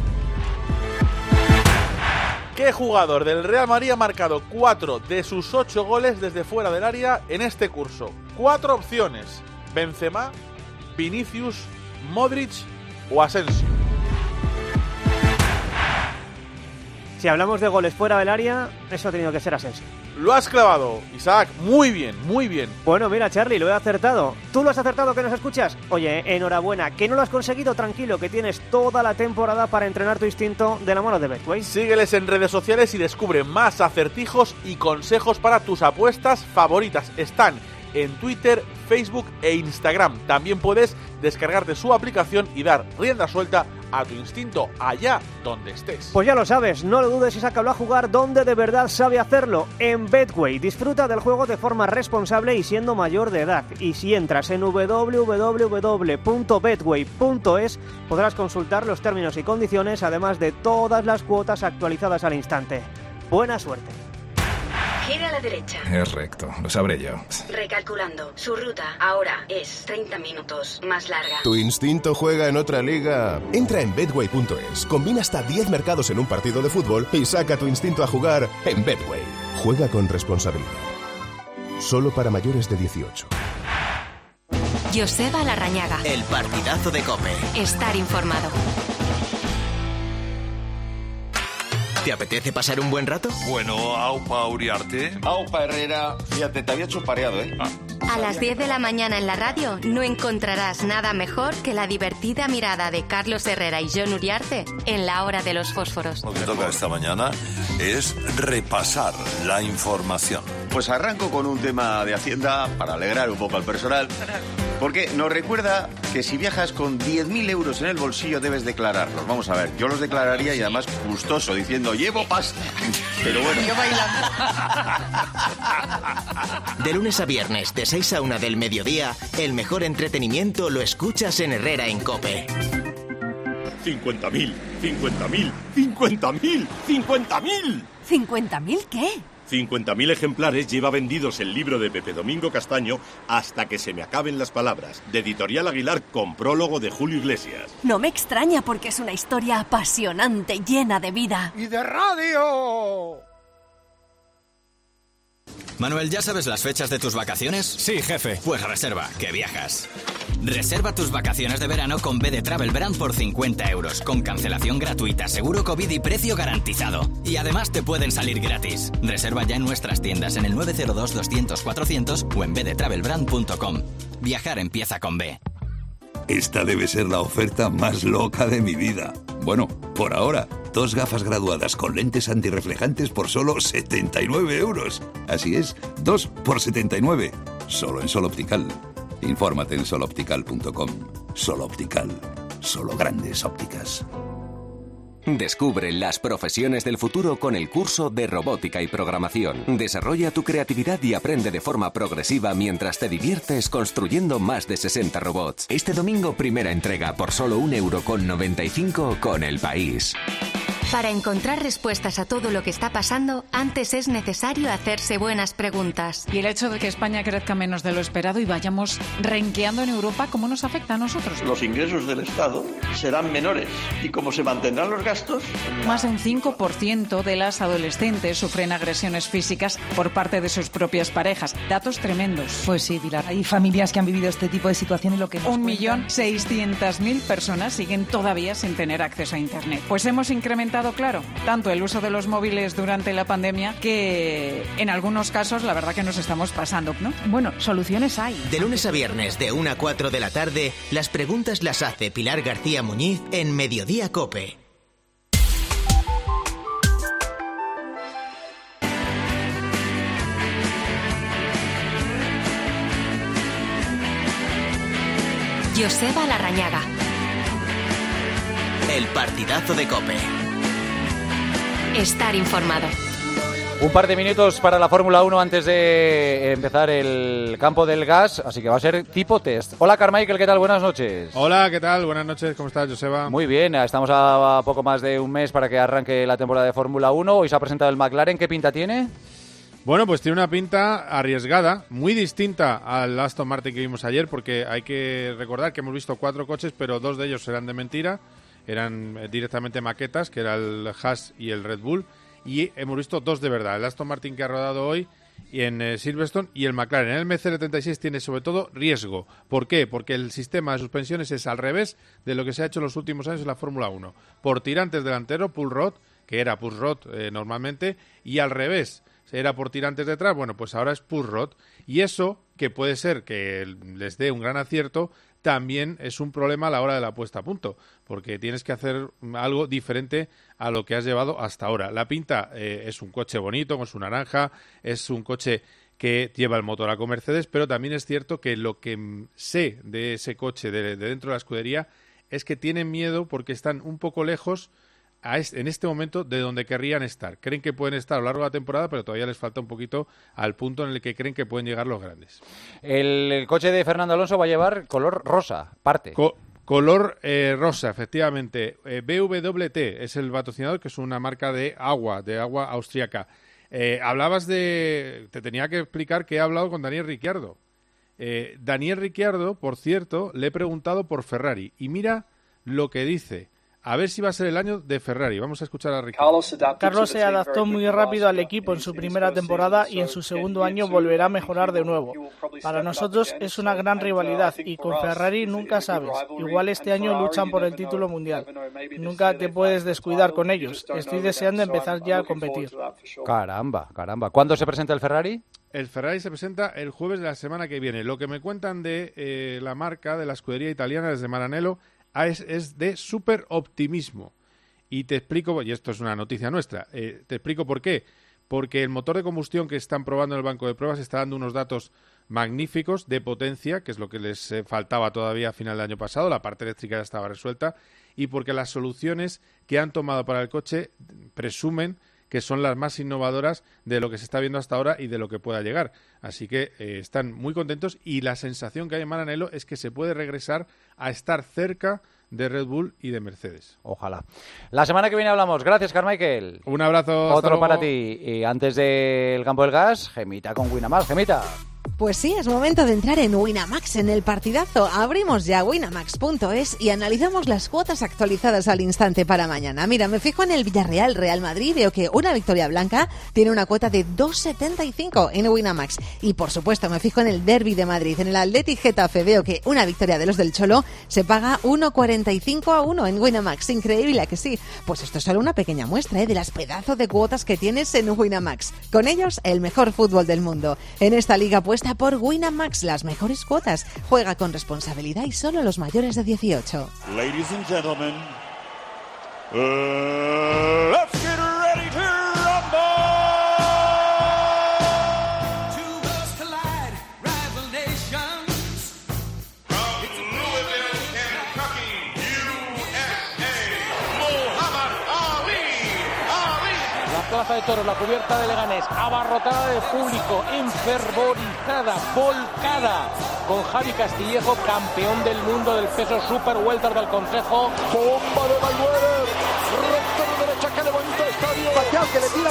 ¿Qué jugador del Real Madrid ha marcado 4 de sus 8 goles desde fuera del área en este curso? 4 opciones: Benzema, Vinicius, Modric o Asensio. Si hablamos de goles fuera del área, eso ha tenido que ser Asensio. Lo has clavado, Isaac. Muy bien, muy bien. Bueno, mira, Charly, lo he acertado. ¿Tú lo has acertado que nos escuchas? Oye, enhorabuena. ¿Que no lo has conseguido? Tranquilo, que tienes toda la temporada para entrenar tu instinto de la mano de Betway. Sígueles en redes sociales y descubre más acertijos y consejos para tus apuestas favoritas. Están en Twitter, Facebook e Instagram. También puedes descargarte su aplicación y dar rienda suelta a tu instinto allá donde estés. Pues ya lo sabes, no lo dudes y sácalo a jugar donde de verdad sabe hacerlo, en Betway. Disfruta del juego de forma responsable y siendo mayor de edad. Y si entras en www.betway.es podrás consultar los términos y condiciones, además de todas las cuotas actualizadas al instante. Buena suerte. Gira a la derecha. Es recto, lo sabré yo. Recalculando. Su ruta ahora es 30 minutos más larga. ¿Tu instinto juega en otra liga? Entra en Betway.es, combina hasta 10 mercados en un partido de fútbol y saca tu instinto a jugar en Betway. Juega con responsabilidad. Solo para mayores de 18. Joseba Larrañaga. El partidazo de COPE. Estar informado. ¿Te apetece pasar un buen rato? Bueno, aupa Uriarte. Aupa Herrera. Fíjate, te había chupareado, ¿eh? A las 10 de la mañana en la radio no encontrarás nada mejor que la divertida mirada de Carlos Herrera y Jon Uriarte en la hora de los fósforos. Lo que toca esta mañana es repasar la información. Pues arranco con un tema de Hacienda para alegrar un poco al personal. Porque nos recuerda que si viajas con 10.000 euros en el bolsillo debes declararlos. Vamos a ver, yo los declararía y además gustoso, diciendo llevo pasta. Pero bueno. Yo bailando. De lunes a viernes, de 6 a 1 del mediodía, el mejor entretenimiento lo escuchas en Herrera en COPE. 50.000, 50.000, 50.000, 50.000. ¿50.000 qué? 50.000 ejemplares lleva vendidos el libro de Pepe Domingo Castaño Hasta que se me acaben las palabras, de Editorial Aguilar, con prólogo de Julio Iglesias. No me extraña porque es una historia apasionante, llena de vida. ¡Y de radio! Manuel, ¿ya sabes las fechas de tus vacaciones? Sí, jefe. Pues reserva, que viajas. Reserva tus vacaciones de verano con BD Travel Brand por 50 euros, con cancelación gratuita, seguro COVID y precio garantizado. Y además te pueden salir gratis. Reserva ya en nuestras tiendas en el 902-200-400 o en bdtravelbrand.com. Viajar empieza con B. Esta debe ser la oferta más loca de mi vida. Bueno, por ahora, 2 gafas graduadas con lentes antirreflejantes por solo 79 euros. Así es, 2 por 79. Solo en Sol Optical. Infórmate en soloptical.com. Sol Optical. Solo grandes ópticas. Descubre las profesiones del futuro con el curso de robótica y programación. Desarrolla tu creatividad y aprende de forma progresiva mientras te diviertes construyendo más de 60 robots. Este domingo, primera entrega por solo 1,95 € con El País. Para encontrar respuestas a todo lo que está pasando, antes es necesario hacerse buenas preguntas. Y el hecho de que España crezca menos de lo esperado y vayamos renqueando en Europa, ¿cómo nos afecta a nosotros? Los ingresos del Estado serán menores y como se mantendrán los gastos... Más de un 5% de las adolescentes sufren agresiones físicas por parte de sus propias parejas. Datos tremendos. Pues sí, Pilar. Hay familias que han vivido este tipo de situación y lo que nos 1.600.000 personas siguen todavía sin tener acceso a Internet. Pues hemos incrementado, claro, tanto el uso de los móviles durante la pandemia que en algunos casos la verdad que nos estamos pasando, ¿no? Bueno, soluciones hay. De lunes a viernes, de 1 a 4 de la tarde, las preguntas las hace Pilar García Muñiz en Mediodía COPE. Joseba Larrañaga. El partidazo de COPE. Estar informado. Un par de minutos para la Fórmula 1 antes de empezar el campo del gas, así que va a ser tipo test. Hola Carmichael, ¿qué tal? Buenas noches. Hola, ¿qué tal? Buenas noches, ¿cómo estás, Joseba? Muy bien, estamos a poco más de un mes para que arranque la temporada de Fórmula 1. Hoy se ha presentado el McLaren, ¿qué pinta tiene? Bueno, pues tiene una pinta arriesgada, muy distinta al Aston Martin que vimos ayer, porque hay que recordar que hemos visto 4 coches, pero 2 de ellos eran de mentira. Eran directamente maquetas, que era el Haas y el Red Bull, y hemos visto 2 de verdad, el Aston Martin que ha rodado hoy y en Silverstone y el McLaren. En el MC76 tiene sobre todo riesgo. ¿Por qué? Porque el sistema de suspensiones es al revés de lo que se ha hecho en los últimos años en la Fórmula 1. Por tirantes delantero, pull rod, que era push rod normalmente, y al revés, era por tirantes detrás, bueno, pues ahora es push rod. Y eso, que puede ser que les dé un gran acierto, también es un problema a la hora de la puesta a punto, porque tienes que hacer algo diferente a lo que has llevado hasta ahora. La pinta es un coche bonito, con su naranja, es un coche que lleva el motor a Mercedes, pero también es cierto que lo que sé de ese coche de dentro de la escudería es que tienen miedo porque están un poco lejos en este momento de donde querrían estar. Creen que pueden estar a lo largo de la temporada, pero todavía les falta un poquito al punto en el que creen que pueden llegar los grandes. El coche de Fernando Alonso va a llevar color rosa, parte. Color rosa, efectivamente. BWT es el patrocinador, que es una marca de agua austríaca. Hablabas te tenía que explicar que he hablado con Daniel Ricciardo. Daniel Ricciardo, por cierto, le he preguntado por Ferrari. Y mira lo que dice. A ver si va a ser el año de Ferrari. Vamos a escuchar a Ricky. Carlos se adaptó muy rápido al equipo en su primera temporada y en su segundo año volverá a mejorar de nuevo. Para nosotros es una gran rivalidad y con Ferrari nunca sabes. Igual este año luchan por el título mundial. Nunca te puedes descuidar con ellos. Estoy deseando empezar ya a competir. Caramba. ¿Cuándo se presenta el Ferrari? El Ferrari se presenta el jueves de la semana que viene. Lo que me cuentan de la marca, de la escudería italiana, desde Maranello, es de súper optimismo. Y te explico, y esto es una noticia nuestra, te explico por qué. Porque el motor de combustión que están probando en el banco de pruebas está dando unos datos magníficos de potencia, que es lo que les faltaba todavía a final del año pasado. La parte eléctrica ya estaba resuelta. Y porque las soluciones que han tomado para el coche presumen que son las más innovadoras de lo que se está viendo hasta ahora y de lo que pueda llegar. Así que están muy contentos y la sensación que hay en Maranello es que se puede regresar a estar cerca de Red Bull y de Mercedes. Ojalá. La semana que viene hablamos. Gracias, Carmichael. Un abrazo. Otro para ti. Y antes del campo del gas, Gemita con Winamax. Gemita. Pues sí, es momento de entrar en Winamax, en el partidazo. Abrimos ya winamax.es y analizamos las cuotas actualizadas al instante para mañana. Mira, me fijo en el Villarreal Real Madrid, veo que una victoria blanca tiene una cuota de 2,75 en Winamax. Y por supuesto me fijo en el Derby de Madrid, en el Athletic Getafe, veo que una victoria de los del Cholo se paga 1,45-1 en Winamax. Increíble, ¿a que sí? Pues esto es solo una pequeña muestra de las pedazos de cuotas que tienes en Winamax. Con ellos, el mejor fútbol del mundo. En esta liga puesta por Winamax, las mejores cuotas. Juega con responsabilidad y solo los mayores de 18. Ladies and gentlemen, let's get ready to rumble. Two worlds collide, rival nations. From Louisville, Kentucky, USA, Muhammad Ali. La plaza de toros, la cubierta de Leganés, abarrotada de público, enfervorizada, volcada, con Javi Castillejo, campeón del mundo del peso super welter del Consejo. Bomba de Mayweather, recta de derecha que levanta el estadio. Pacquiao que le tira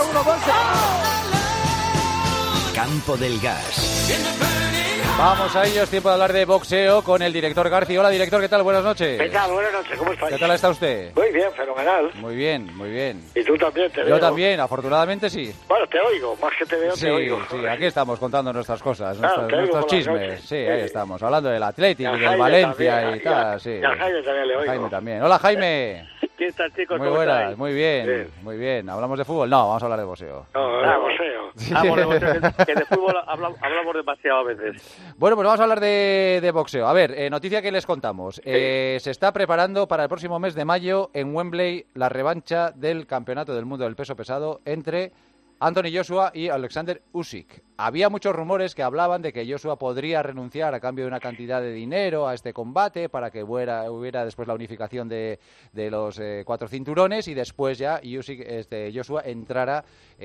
1-2. Campo del Gas. Vamos a ellos, tiempo de hablar de boxeo con el director García. Hola, director, ¿qué tal? Buenas noches. ¿Qué tal? Buenas noches, ¿cómo estáis? ¿Qué tal está usted? Muy bien, fenomenal. Muy bien, muy bien. ¿Y tú también te veo? Yo también, afortunadamente sí. Bueno, te oigo, más que te veo, Sí, te oigo. sí, aquí estamos contando nuestras cosas, Claro, te oigo nuestros por las chismes. noches. Sí, ahí estamos, hablando del Atlético y del Jaime Valencia también, y tal, sí. Y a Jaime también le oigo. Jaime también. Hola, Jaime. ¿Qué tal, chicos? Muy ¿Cómo buenas, estáis? muy bien, muy bien. ¿Hablamos de fútbol? No, vamos a hablar de boxeo. No, boxeo. Vamos de boxeo, que de fútbol hablamos demasiado a veces. Bueno, pues vamos a hablar de boxeo. A ver, noticia que les contamos. Se está preparando para el próximo mes de mayo en Wembley la revancha del Campeonato del Mundo del Peso Pesado entre Anthony Joshua y Alexander Usyk. Había muchos rumores que hablaban de que Joshua podría renunciar a cambio de una cantidad de dinero a este combate para que hubiera después la unificación de los 4 cinturones y después ya Joshua entrara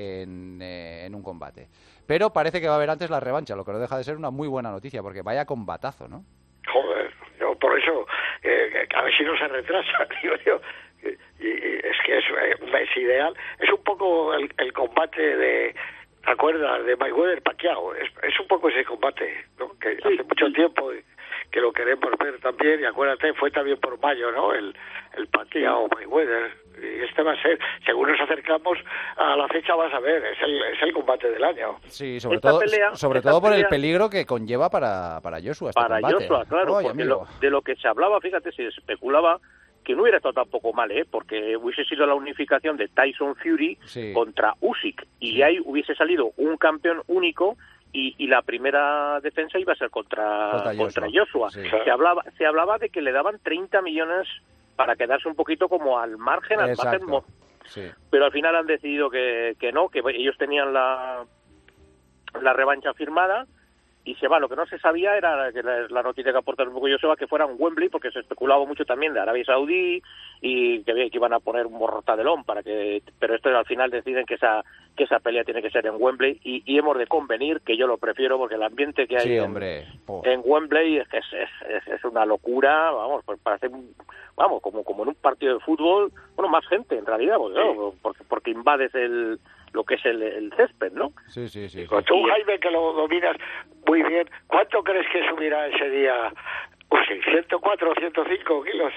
en un combate. Pero parece que va a haber antes la revancha, lo que no deja de ser una muy buena noticia, porque vaya combatazo, ¿no? Joder, yo por eso, a ver si no se retrasa, digo yo. Y es que es un mes ideal. Es un poco el combate de, ¿te acuerdas? De Mayweather Pacquiao. Es un poco ese combate, ¿no? Que hace mucho tiempo que lo queremos ver también. Y acuérdate, fue también por mayo, ¿no? El Pacquiao Mayweather. Y este va a ser, según nos acercamos a la fecha, vas a ver, es el combate del año. Sí, sobre todo por el peligro que conlleva para Joshua. Para combate. Joshua, claro, Oye, porque amigo. de lo que se hablaba, fíjate, se especulaba que no hubiera estado tampoco mal, porque hubiese sido la unificación de Tyson Fury contra Usyk, y ahí hubiese salido un campeón único, y la primera defensa iba a ser contra Joshua. Sí. Se hablaba de que le daban 30 millones para quedarse un poquito como al margen, Sí. Pero al final han decidido que no, que ellos tenían la revancha firmada, y se va. Lo que no se sabía era que la noticia que aportó un poco Joseba, que fuera en Wembley, porque se especulaba mucho también de Arabia Saudí y que iban a poner un mortadelón pero esto al final deciden que esa pelea tiene que ser en Wembley, y hemos de convenir que yo lo prefiero, porque el ambiente que hay en Wembley es una locura, vamos, pues para hacer como en un partido de fútbol, más gente en realidad, porque invades lo que es el césped, ¿no? Sí. Tú, Jaime, que lo dominas muy bien, ¿cuánto crees que subirá ese día? ¿104 o 105 kilos?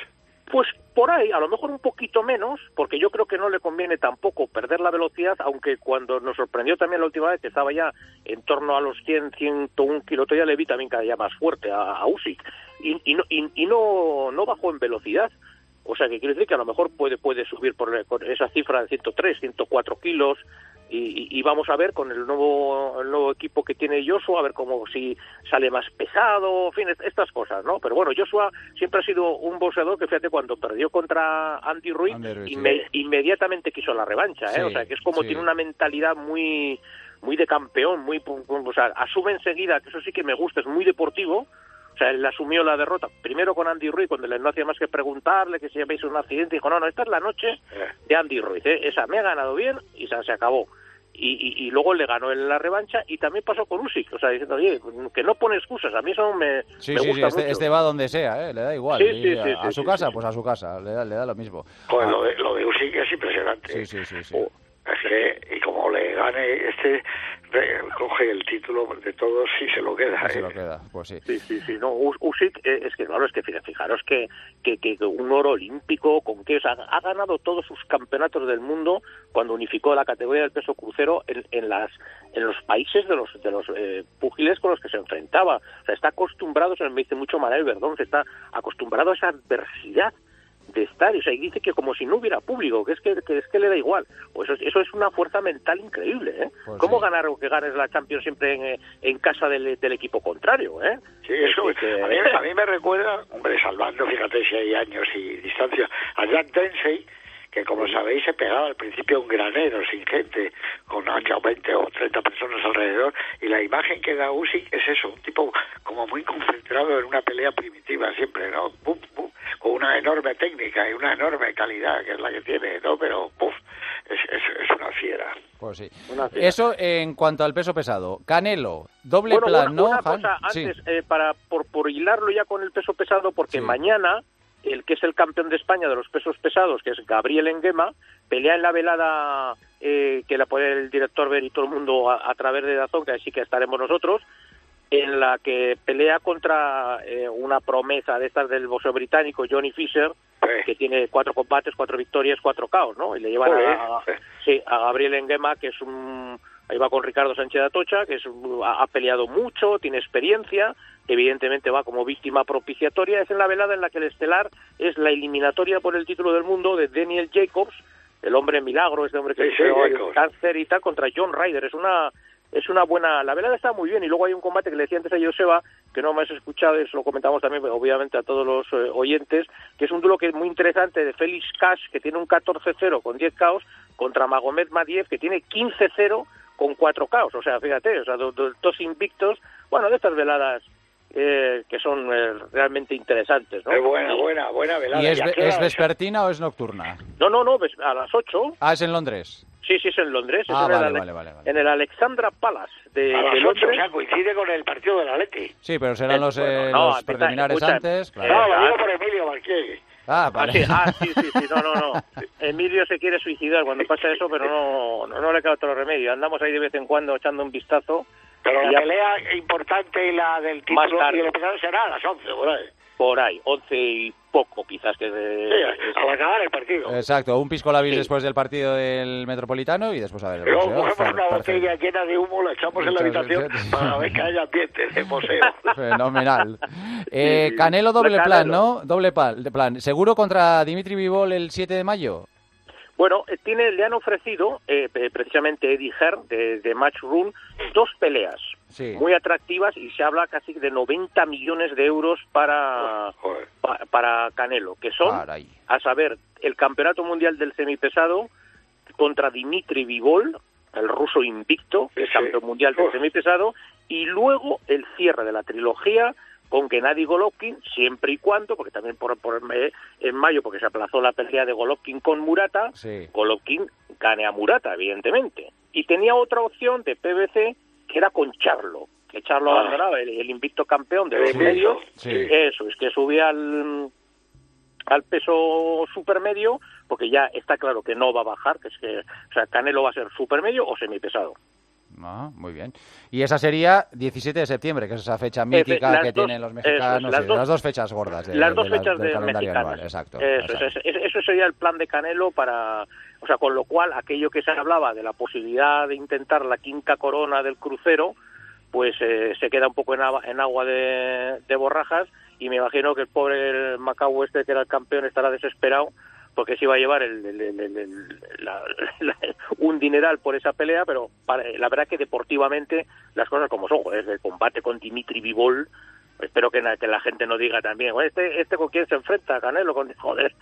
Pues por ahí, a lo mejor un poquito menos, porque yo creo que no le conviene tampoco perder la velocidad, aunque cuando nos sorprendió también la última vez que estaba ya en torno a los 101 kilos, ya le vi también cada día más fuerte a Usyk, y no bajó en velocidad. O sea, que quiere decir que a lo mejor puede subir por esa cifra de 103, 104 kilos, y vamos a ver con el nuevo equipo que tiene Joshua, a ver cómo si sale más pesado, en fin, estas cosas, ¿no? Pero bueno, Joshua siempre ha sido un boxeador que, fíjate, cuando perdió contra Andy Ruiz, inmediatamente quiso la revancha, ¿eh? Sí, o sea, que es como tiene una mentalidad muy de campeón, o sea, asume enseguida, que eso sí que me gusta, es muy deportivo. O sea, él asumió la derrota primero con Andy Ruiz, cuando no hacía más que preguntarle que si habéis un accidente, dijo, no, esta es la noche de Andy Ruiz, esa me ha ganado bien y se acabó. Y luego le ganó en la revancha, y también pasó con Usyk, o sea, diciendo, oye, que no pone excusas, a mí eso me gusta mucho. Este va donde sea, le da igual. A su casa, pues a su casa, le da lo mismo. Pues lo de Usyk es impresionante. Sí. Es que, y como le gane coge el título de todos y se lo queda. Se lo queda, pues sí. Sí, no, Usyk, es que claro, es que fijaros que un oro olímpico, con que, o sea, ha ganado todos sus campeonatos del mundo cuando unificó la categoría del peso crucero en los países de los púgiles con los que se enfrentaba. O sea, está acostumbrado, se me dice mucho Manuel Verdón, se está acostumbrado a esa adversidad de estar, o sea, y dice que como si no hubiera público, que es que le da igual. Pues eso es una fuerza mental increíble, ¿eh? Pues ¿cómo ganar o que ganes la Champions siempre en casa del equipo contrario, eh? Sí, eso a mí me recuerda, hombre, salvando, fíjate si hay años y distancia, a Jack Dempsey, que como sabéis se pegaba al principio un granero sin gente, con 20 o 30 personas alrededor, y la imagen que da Usyk es eso, un tipo como muy concentrado en una pelea primitiva siempre, ¿no? Bum, bum, con una enorme técnica y una enorme calidad, que es la que tiene, ¿no? Pero, es una fiera. Pues sí. Eso en cuanto al peso pesado. Canelo, doble plan, ¿no? Una cosa antes, por hilarlo ya con el peso pesado, porque mañana el que es el campeón de España de los pesos pesados, que es Gabriel Enguema, pelea en la velada que la puede el director ver y todo el mundo a través de DAZN, que así que estaremos nosotros, en la que pelea contra una promesa de estas del boxeo británico, Johnny Fisher, que tiene 4 combates, 4 victorias, 4 KOs, ¿no? Y le llevan a Gabriel Enguema, que es ahí va con Ricardo Sánchez de Atocha, que ha peleado mucho, tiene experiencia, evidentemente va como víctima propiciatoria. Es en la velada en la que el estelar es la eliminatoria por el título del mundo de Daniel Jacobs, el hombre milagro, este hombre que superó el cáncer y tal, contra John Ryder. Es una buena... La velada está muy bien, y luego hay un combate que le decía antes a Joseba, que no me has escuchado, eso lo comentamos también, obviamente, a todos los oyentes, que es un duelo que es muy interesante de Félix Cash, que tiene un 14-0 con 10 KOs, contra Magomed Madiev, que tiene 15-0 con 4 KOs. O sea, fíjate, o sea, dos invictos, bueno, de estas veladas que son realmente interesantes, ¿no? Es buena velada. ¿Y es vespertina o es nocturna? No, a las 8. Ah, ¿es en Londres? Sí, es en Londres. Vale. En el Alexandra Palace de a las 8, Londres. o sea, coincide con el partido del Atleti. Sí, pero serán los preliminares antes. Claro. No, lo digo por Emilio Marqués. Vale. Sí, no. Emilio se quiere suicidar cuando pasa eso, pero no le queda otro remedio. Andamos ahí de vez en cuando echando un vistazo. Pero la pelea importante y la del título y el empezado será a las 11, por ahí, 11 y poco quizás. Sí, al acabar el partido. Exacto, un pisco labis después del partido del Metropolitano y después a ver el luego cogemos una botella llena de humo, la echamos en la habitación para ver que haya ambiente de poseo. Fenomenal. Canelo doble plan, ¿no? Doble plan. ¿Seguro contra Dimitri Bivol el 7 de mayo? Bueno, le han ofrecido, precisamente Eddie Hearn, de Matchroom, 2 peleas muy atractivas, y se habla casi de 90 millones de euros para Canelo, que son, a saber, el campeonato mundial del semipesado contra Dimitri Bivol, el ruso invicto, que es campeón mundial del semipesado, y luego el cierre de la trilogía con Gennady Golovkin, siempre y cuando, porque también en mayo, porque se aplazó la pelea de Golovkin con Murata, Golovkin gane a Murata, evidentemente. Y tenía otra opción de PBC, que era con Charlo, que Charlo abandonaba, el invicto campeón de los medios. Eso, es que subía al peso supermedio, porque ya está claro que no va a bajar, que es que, o sea, Canelo va a ser supermedio o semipesado. Ah, muy bien. Y esa sería 17 de septiembre, que es esa fecha mítica que tienen los mexicanos. Las dos fechas gordas del calendario anual. Exacto. Eso sería el plan de Canelo para... O sea, con lo cual, aquello que se hablaba de la posibilidad de intentar la quinta corona del crucero, pues se queda un poco en agua de borrajas, y me imagino que el pobre Macau que era el campeón, estará desesperado porque se iba a llevar un dineral por esa pelea, pero la verdad que deportivamente las cosas como son. El combate con Dimitri Bivol, espero que la gente no diga también, este con quién se enfrenta, Canelo, joder,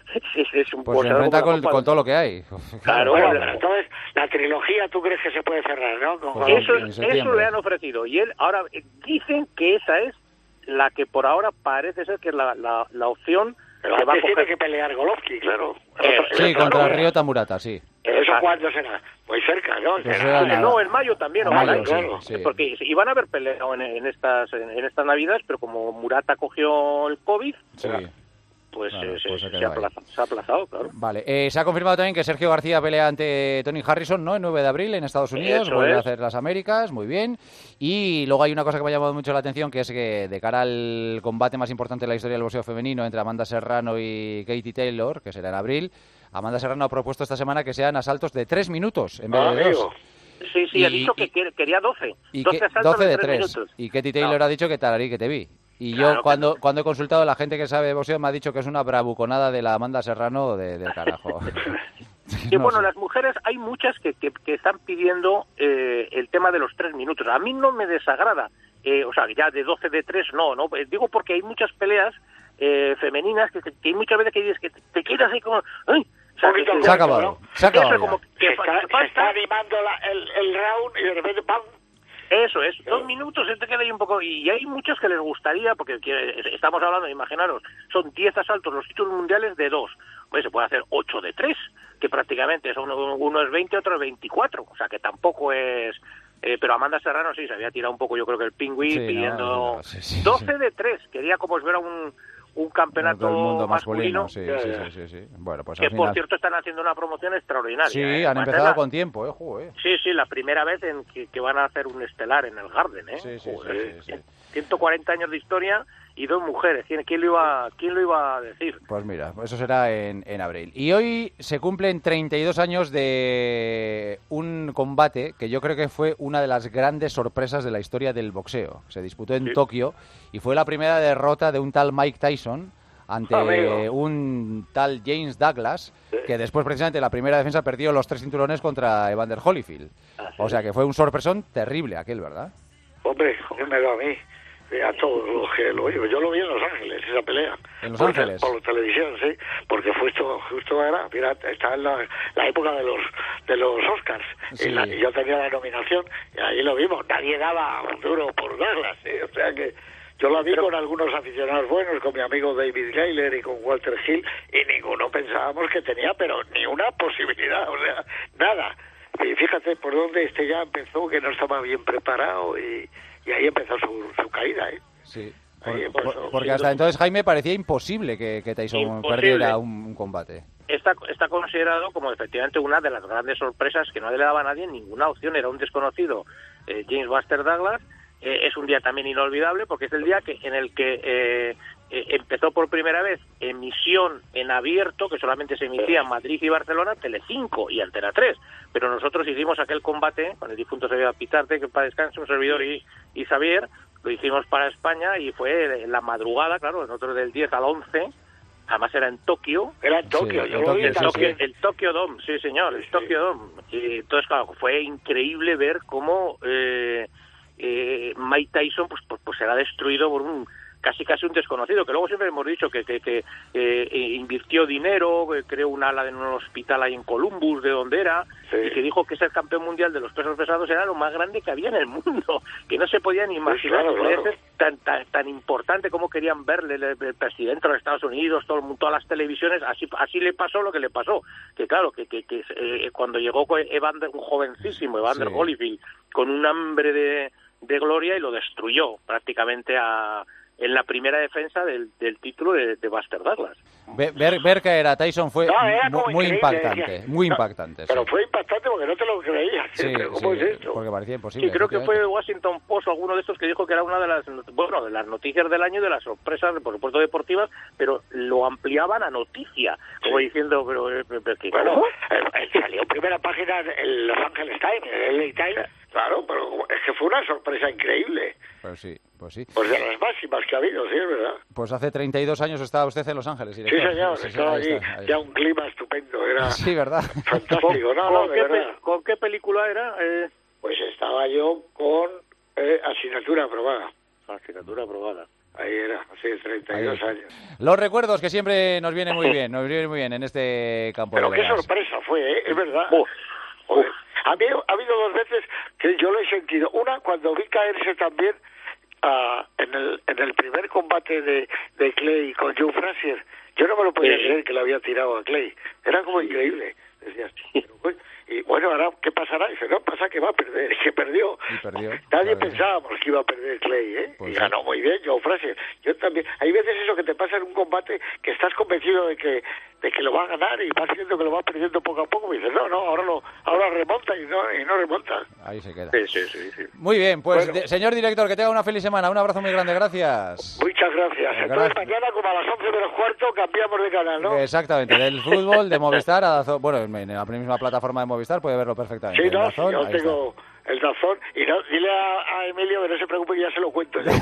es un pues se enfrenta con todo lo que hay. Claro, bueno, pero entonces la trilogía, ¿tú crees que se puede cerrar, no? Eso le han ofrecido, y él ahora dicen que esa es la que por ahora parece ser que es la opción. Pero antes tiene que pelear Golovkin, claro. Sí, contra Ryota Murata, sí. ¿Eso cuándo será? Muy cerca, ¿no? No, en mayo también. Claro. Sí. Porque iban a haber peleado en estas Navidades, pero como Murata cogió el COVID, pues se ha aplazado, claro. Vale, se ha confirmado también que Sergio García pelea ante Tony Harrison, ¿no? El 9 de abril en Estados Unidos, vuelve a hacer las Américas, muy bien. Y luego hay una cosa que me ha llamado mucho la atención, que es que de cara al combate más importante de la historia del boxeo femenino entre Amanda Serrano y Katie Taylor, que será en abril, Amanda Serrano ha propuesto esta semana que sean asaltos de 3 minutos en vez de 2. Sí, ha dicho que quería 12. 12 asaltos de 3 minutos. minutos. Y Katie Taylor ha dicho que tararí que te vi. Y claro, yo cuando he consultado a la gente que sabe de boxeo me ha dicho que es una bravuconada de la Amanda Serrano del carajo. Sí, bueno, las mujeres hay muchas que están pidiendo el tema de los 3 minutos. A mí no me desagrada, o sea, ya de 12 de 3 no, digo porque hay muchas peleas femeninas que hay muchas veces que dices que te quedas ahí como... ¡ay! O sea, se ha acabado, se ha acabado. Como que se está animando el round y de repente ¡pam! Eso es, 2 minutos, se te queda ahí un poco, y hay muchos que les gustaría, porque estamos hablando, imaginaros, son 10 asaltos los títulos mundiales de 2, pues se puede hacer 8 de 3, que prácticamente son uno es 20, otro es 24, o sea que tampoco es... pero Amanda Serrano sí, se había tirado un poco, yo creo que el pingüí, pidiendo 12 de 3, quería como si fuera un campeonato del mundo masculino. Sí. Bueno, pues que al final... por cierto están haciendo una promoción extraordinaria. Sí, han empezado con tiempo, joder. Sí, la primera vez en que van a hacer un estelar en el Garden, Sí. 140 años de historia y 2 mujeres. ¿Quién lo iba a decir? Pues mira, eso será en abril. Y hoy se cumplen 32 años de un combate que yo creo que fue una de las grandes sorpresas de la historia del boxeo. Se disputó en Tokio y fue la primera derrota de un tal Mike Tyson ante un tal James Douglas, que después precisamente la primera defensa perdió los 3 cinturones contra Evander Holyfield. O sea que fue un sorpresón terrible aquel, ¿verdad? Hombre, me da a mí. A todos los que lo oigo. Yo lo vi en Los Ángeles, esa pelea. ¿En Los Ángeles? Por la televisión, sí. Porque fue justo era, mira, estaba en la época de los Oscars. Sí. Y yo tenía la nominación y ahí lo vimos. Nadie daba un duro por Douglas, ¿sí? O sea que yo la vi con algunos aficionados buenos, con mi amigo David Gayler y con Walter Hill, y ninguno pensábamos que tenía, pero ni una posibilidad, o sea, nada. Y fíjate por dónde ya empezó, que no estaba bien preparado y ahí empezó su caída, ¿eh? Sí, porque hasta entonces, Jaime, parecía imposible que Tyson perdiera un combate. Está considerado como efectivamente una de las grandes sorpresas que no le daba a nadie ninguna opción, era un desconocido, James Buster Douglas. Es un día también inolvidable porque es el día en el que empezó por primera vez emisión en abierto, que solamente se emitía en Madrid y Barcelona, Telecinco y Antena 3, pero nosotros hicimos aquel combate con el difunto Xavier Pitarte, que para descanso, un servidor y Xavier, lo hicimos para España y fue en la madrugada, claro, nosotros del 10 al 11, además era en Tokio. Era en Tokio, yo lo vi en Tokio. El Tokyo Dome, sí señor, el Tokyo Dome. Y entonces, claro, fue increíble ver cómo Mike Tyson pues será destruido por casi un desconocido, que luego siempre hemos dicho que invirtió dinero, creó un ala en un hospital ahí en Columbus, de donde era, y que dijo que ser campeón mundial de los pesos pesados era lo más grande que había en el mundo, que no se podían imaginar que podía ser tan importante como querían verle el presidente de los Estados Unidos, todas las televisiones. Así le pasó lo que le pasó, que claro, que cuando llegó Evander, un jovencísimo Evander Holyfield, con un hambre de gloria, y lo destruyó prácticamente a en la primera defensa del título de Buster Douglas. Ver caer a Tyson fue era muy impactante, decía. muy impactante. Pero sí. fue impactante porque no te lo creías. Sí, Pero ¿cómo es esto? porque parecía imposible. Sí, creo que fue Washington Post o alguno de estos que dijo que era una de las noticias del año, de las sorpresas, por supuesto, deportivas, pero lo ampliaban a noticia, como diciendo, pero bueno, salió en primera página en Los Angeles Times, en el LA Times, claro, pero es que fue una sorpresa increíble. Pues sí. Pues de las máximas que ha habido, sí, es verdad. Pues hace 32 años estaba usted en Los Ángeles. Sí, señor, estaba allí, ya un clima estupendo, era sí, ¿verdad? Fantástico, ¿Con qué película era? Pues estaba yo con Asignatura Aprobada. Asignatura Aprobada. Ahí era, hace 32 años. Los recuerdos que siempre nos vienen muy bien, en este campo. Pero de qué veras. sorpresa fue, es verdad. Joder. A mí ha habido 2 veces que yo lo he sentido. Una, cuando vi caerse también en el primer combate de Clay con Joe Frazier. Yo no me lo podía creer que le había tirado a Clay. Era como increíble. Decías, y bueno, ahora, ¿qué pasará? Dice, no, pasa que va a perder. Es que perdió. Nadie pensábamos que iba a perder Clay, ¿eh? Pues y ganó muy bien Joe Frazier. Yo también. Hay veces eso que te pasa en un combate que estás convencido de que lo va a ganar y vas viendo que lo va perdiendo poco a poco. Y dices, no, ahora remonta y no remonta. Ahí se queda. Sí. Muy bien, pues señor director, que tenga una feliz semana. Un abrazo muy grande, gracias. Muchas gracias. Entonces mañana, como a las 11 menos cuarto, cambiamos de canal, ¿no? Exactamente, del fútbol, de Movistar a Dazón. Bueno, en la misma plataforma de Movistar puede verlo perfectamente. Sí, no, Dazón, yo tengo el Dazón. Y no, dile a Emilio que no se preocupe, ya se lo cuento yo.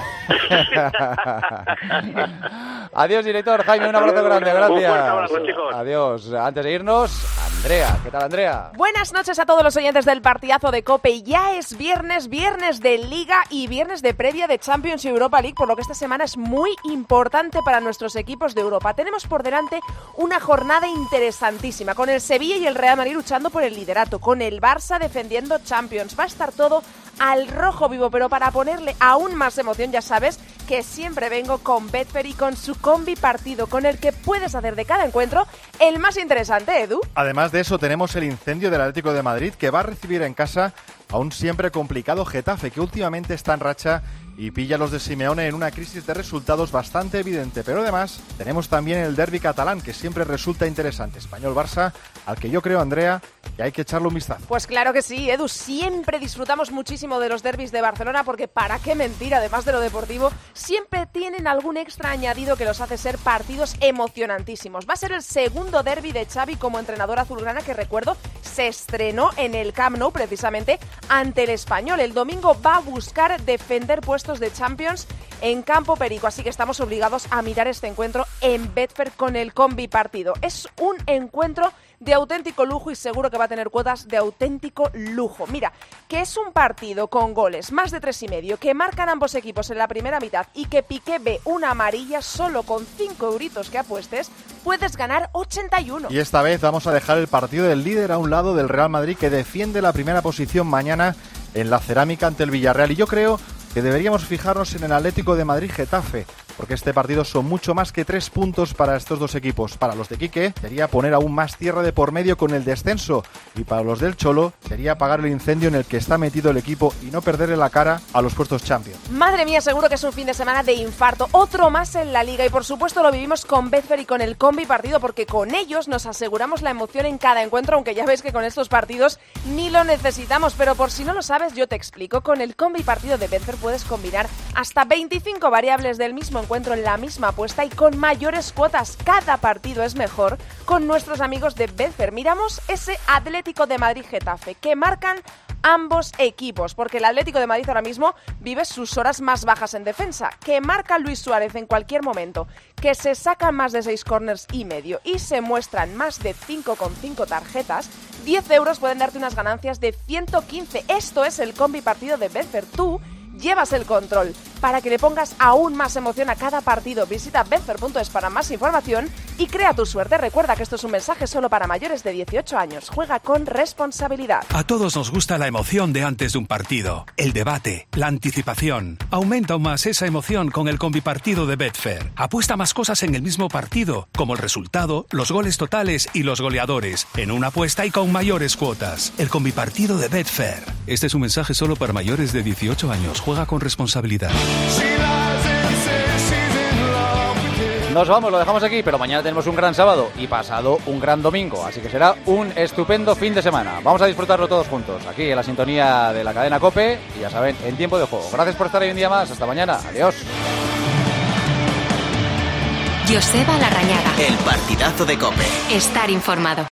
Adiós, director. Jaime, un abrazo grande, gracias. Un fuerte abrazo, chicos. Adiós. Antes de irnos, Andrea. ¿Qué tal, Andrea? Buenas noches a todos los oyentes del partidazo de COPE. Ya es viernes de Liga y viernes de previa de Champions y Europa League, por lo que esta semana es muy importante para nuestros equipos de Europa. Tenemos por delante una jornada interesantísima, con el Sevilla y el Real Madrid luchando por el liderato, con el Barça defendiendo Champions. Va a estar todo al rojo vivo, pero para ponerle aún más emoción, ya sabes que siempre vengo con Betfair y con su combi partido, con el que puedes hacer de cada encuentro el más interesante, Edu. Además de eso, tenemos el incendio del Atlético de Madrid, que va a recibir en casa a un siempre complicado Getafe, que últimamente está en racha y pilla a los de Simeone en una crisis de resultados bastante evidente. Pero además tenemos también el derbi catalán, que siempre resulta interesante, Español-Barça, al que yo creo, Andrea, que hay que echarle un vistazo. Pues claro que sí, Edu, siempre disfrutamos muchísimo de los derbis de Barcelona, porque para qué mentir, además de lo deportivo, siempre tienen algún extra añadido que los hace ser partidos emocionantísimos. Va a ser el segundo derbi de Xavi como entrenador azulgrana, que recuerdo, se estrenó en el Camp Nou precisamente ante el Español. El domingo va a buscar defender puestos de Champions en Campo Perico, así que estamos obligados a mirar este encuentro en Betfair con el combi partido. Es un encuentro de auténtico lujo y seguro que va a tener cuotas de auténtico lujo. Mira, que es un partido con goles, más de 3,5, que marcan ambos equipos en la primera mitad y que Piqué ve una amarilla, solo con 5 euritos que apuestes, puedes ganar 81. Y esta vez vamos a dejar el partido del líder a un lado del Real Madrid, que defiende la primera posición mañana en la Cerámica ante el Villarreal. Y yo creo que deberíamos fijarnos en el Atlético de Madrid-Getafe, porque este partido son mucho más que 3 puntos para estos dos equipos. Para los de Quique sería poner aún más tierra de por medio con el descenso, y para los del Cholo sería apagar el incendio en el que está metido el equipo y no perderle la cara a los puestos Champions. Madre mía, seguro que es un fin de semana de infarto, otro más en la Liga, y por supuesto lo vivimos con Betfair y con el combi partido, porque con ellos nos aseguramos la emoción en cada encuentro, aunque ya veis que con estos partidos ni lo necesitamos, pero por si no lo sabes yo te explico. Con el combi partido de Betfair puedes combinar hasta 25 variables del mismo encuentro en la misma apuesta y con mayores cuotas. Cada partido es mejor con nuestros amigos de Betfair. Miramos ese Atlético de Madrid-Getafe que marcan ambos equipos, porque el Atlético de Madrid ahora mismo vive sus horas más bajas en defensa, que marca Luis Suárez en cualquier momento, que se sacan más de 6 corners y medio y se muestran más de 5,5 tarjetas. 10 euros pueden darte unas ganancias de 115. Esto es el combi partido de Betfair. Tú llevas el control. Para que le pongas aún más emoción a cada partido, visita betfair.es para más información y crea tu suerte. Recuerda que esto es un mensaje solo para mayores de 18 años. Juega con responsabilidad. A todos nos gusta la emoción de antes de un partido, el debate, la anticipación. Aumenta aún más esa emoción con el combipartido de Betfair. Apuesta más cosas en el mismo partido, como el resultado, los goles totales y los goleadores, en una apuesta y con mayores cuotas. El combipartido de Betfair. Este es un mensaje solo para mayores de 18 años. Juega con responsabilidad. She lies and says Nos vamos, lo dejamos aquí, pero mañana tenemos un gran sábado y pasado un gran domingo, así que será un estupendo fin de semana. Vamos a disfrutarlo todos juntos, aquí en la sintonía de la cadena COPE y ya saben, en tiempo de juego. Gracias por estar ahí un día más, hasta mañana, adiós. Joseba Larrañaga. El partidazo de COPE. Estar informado.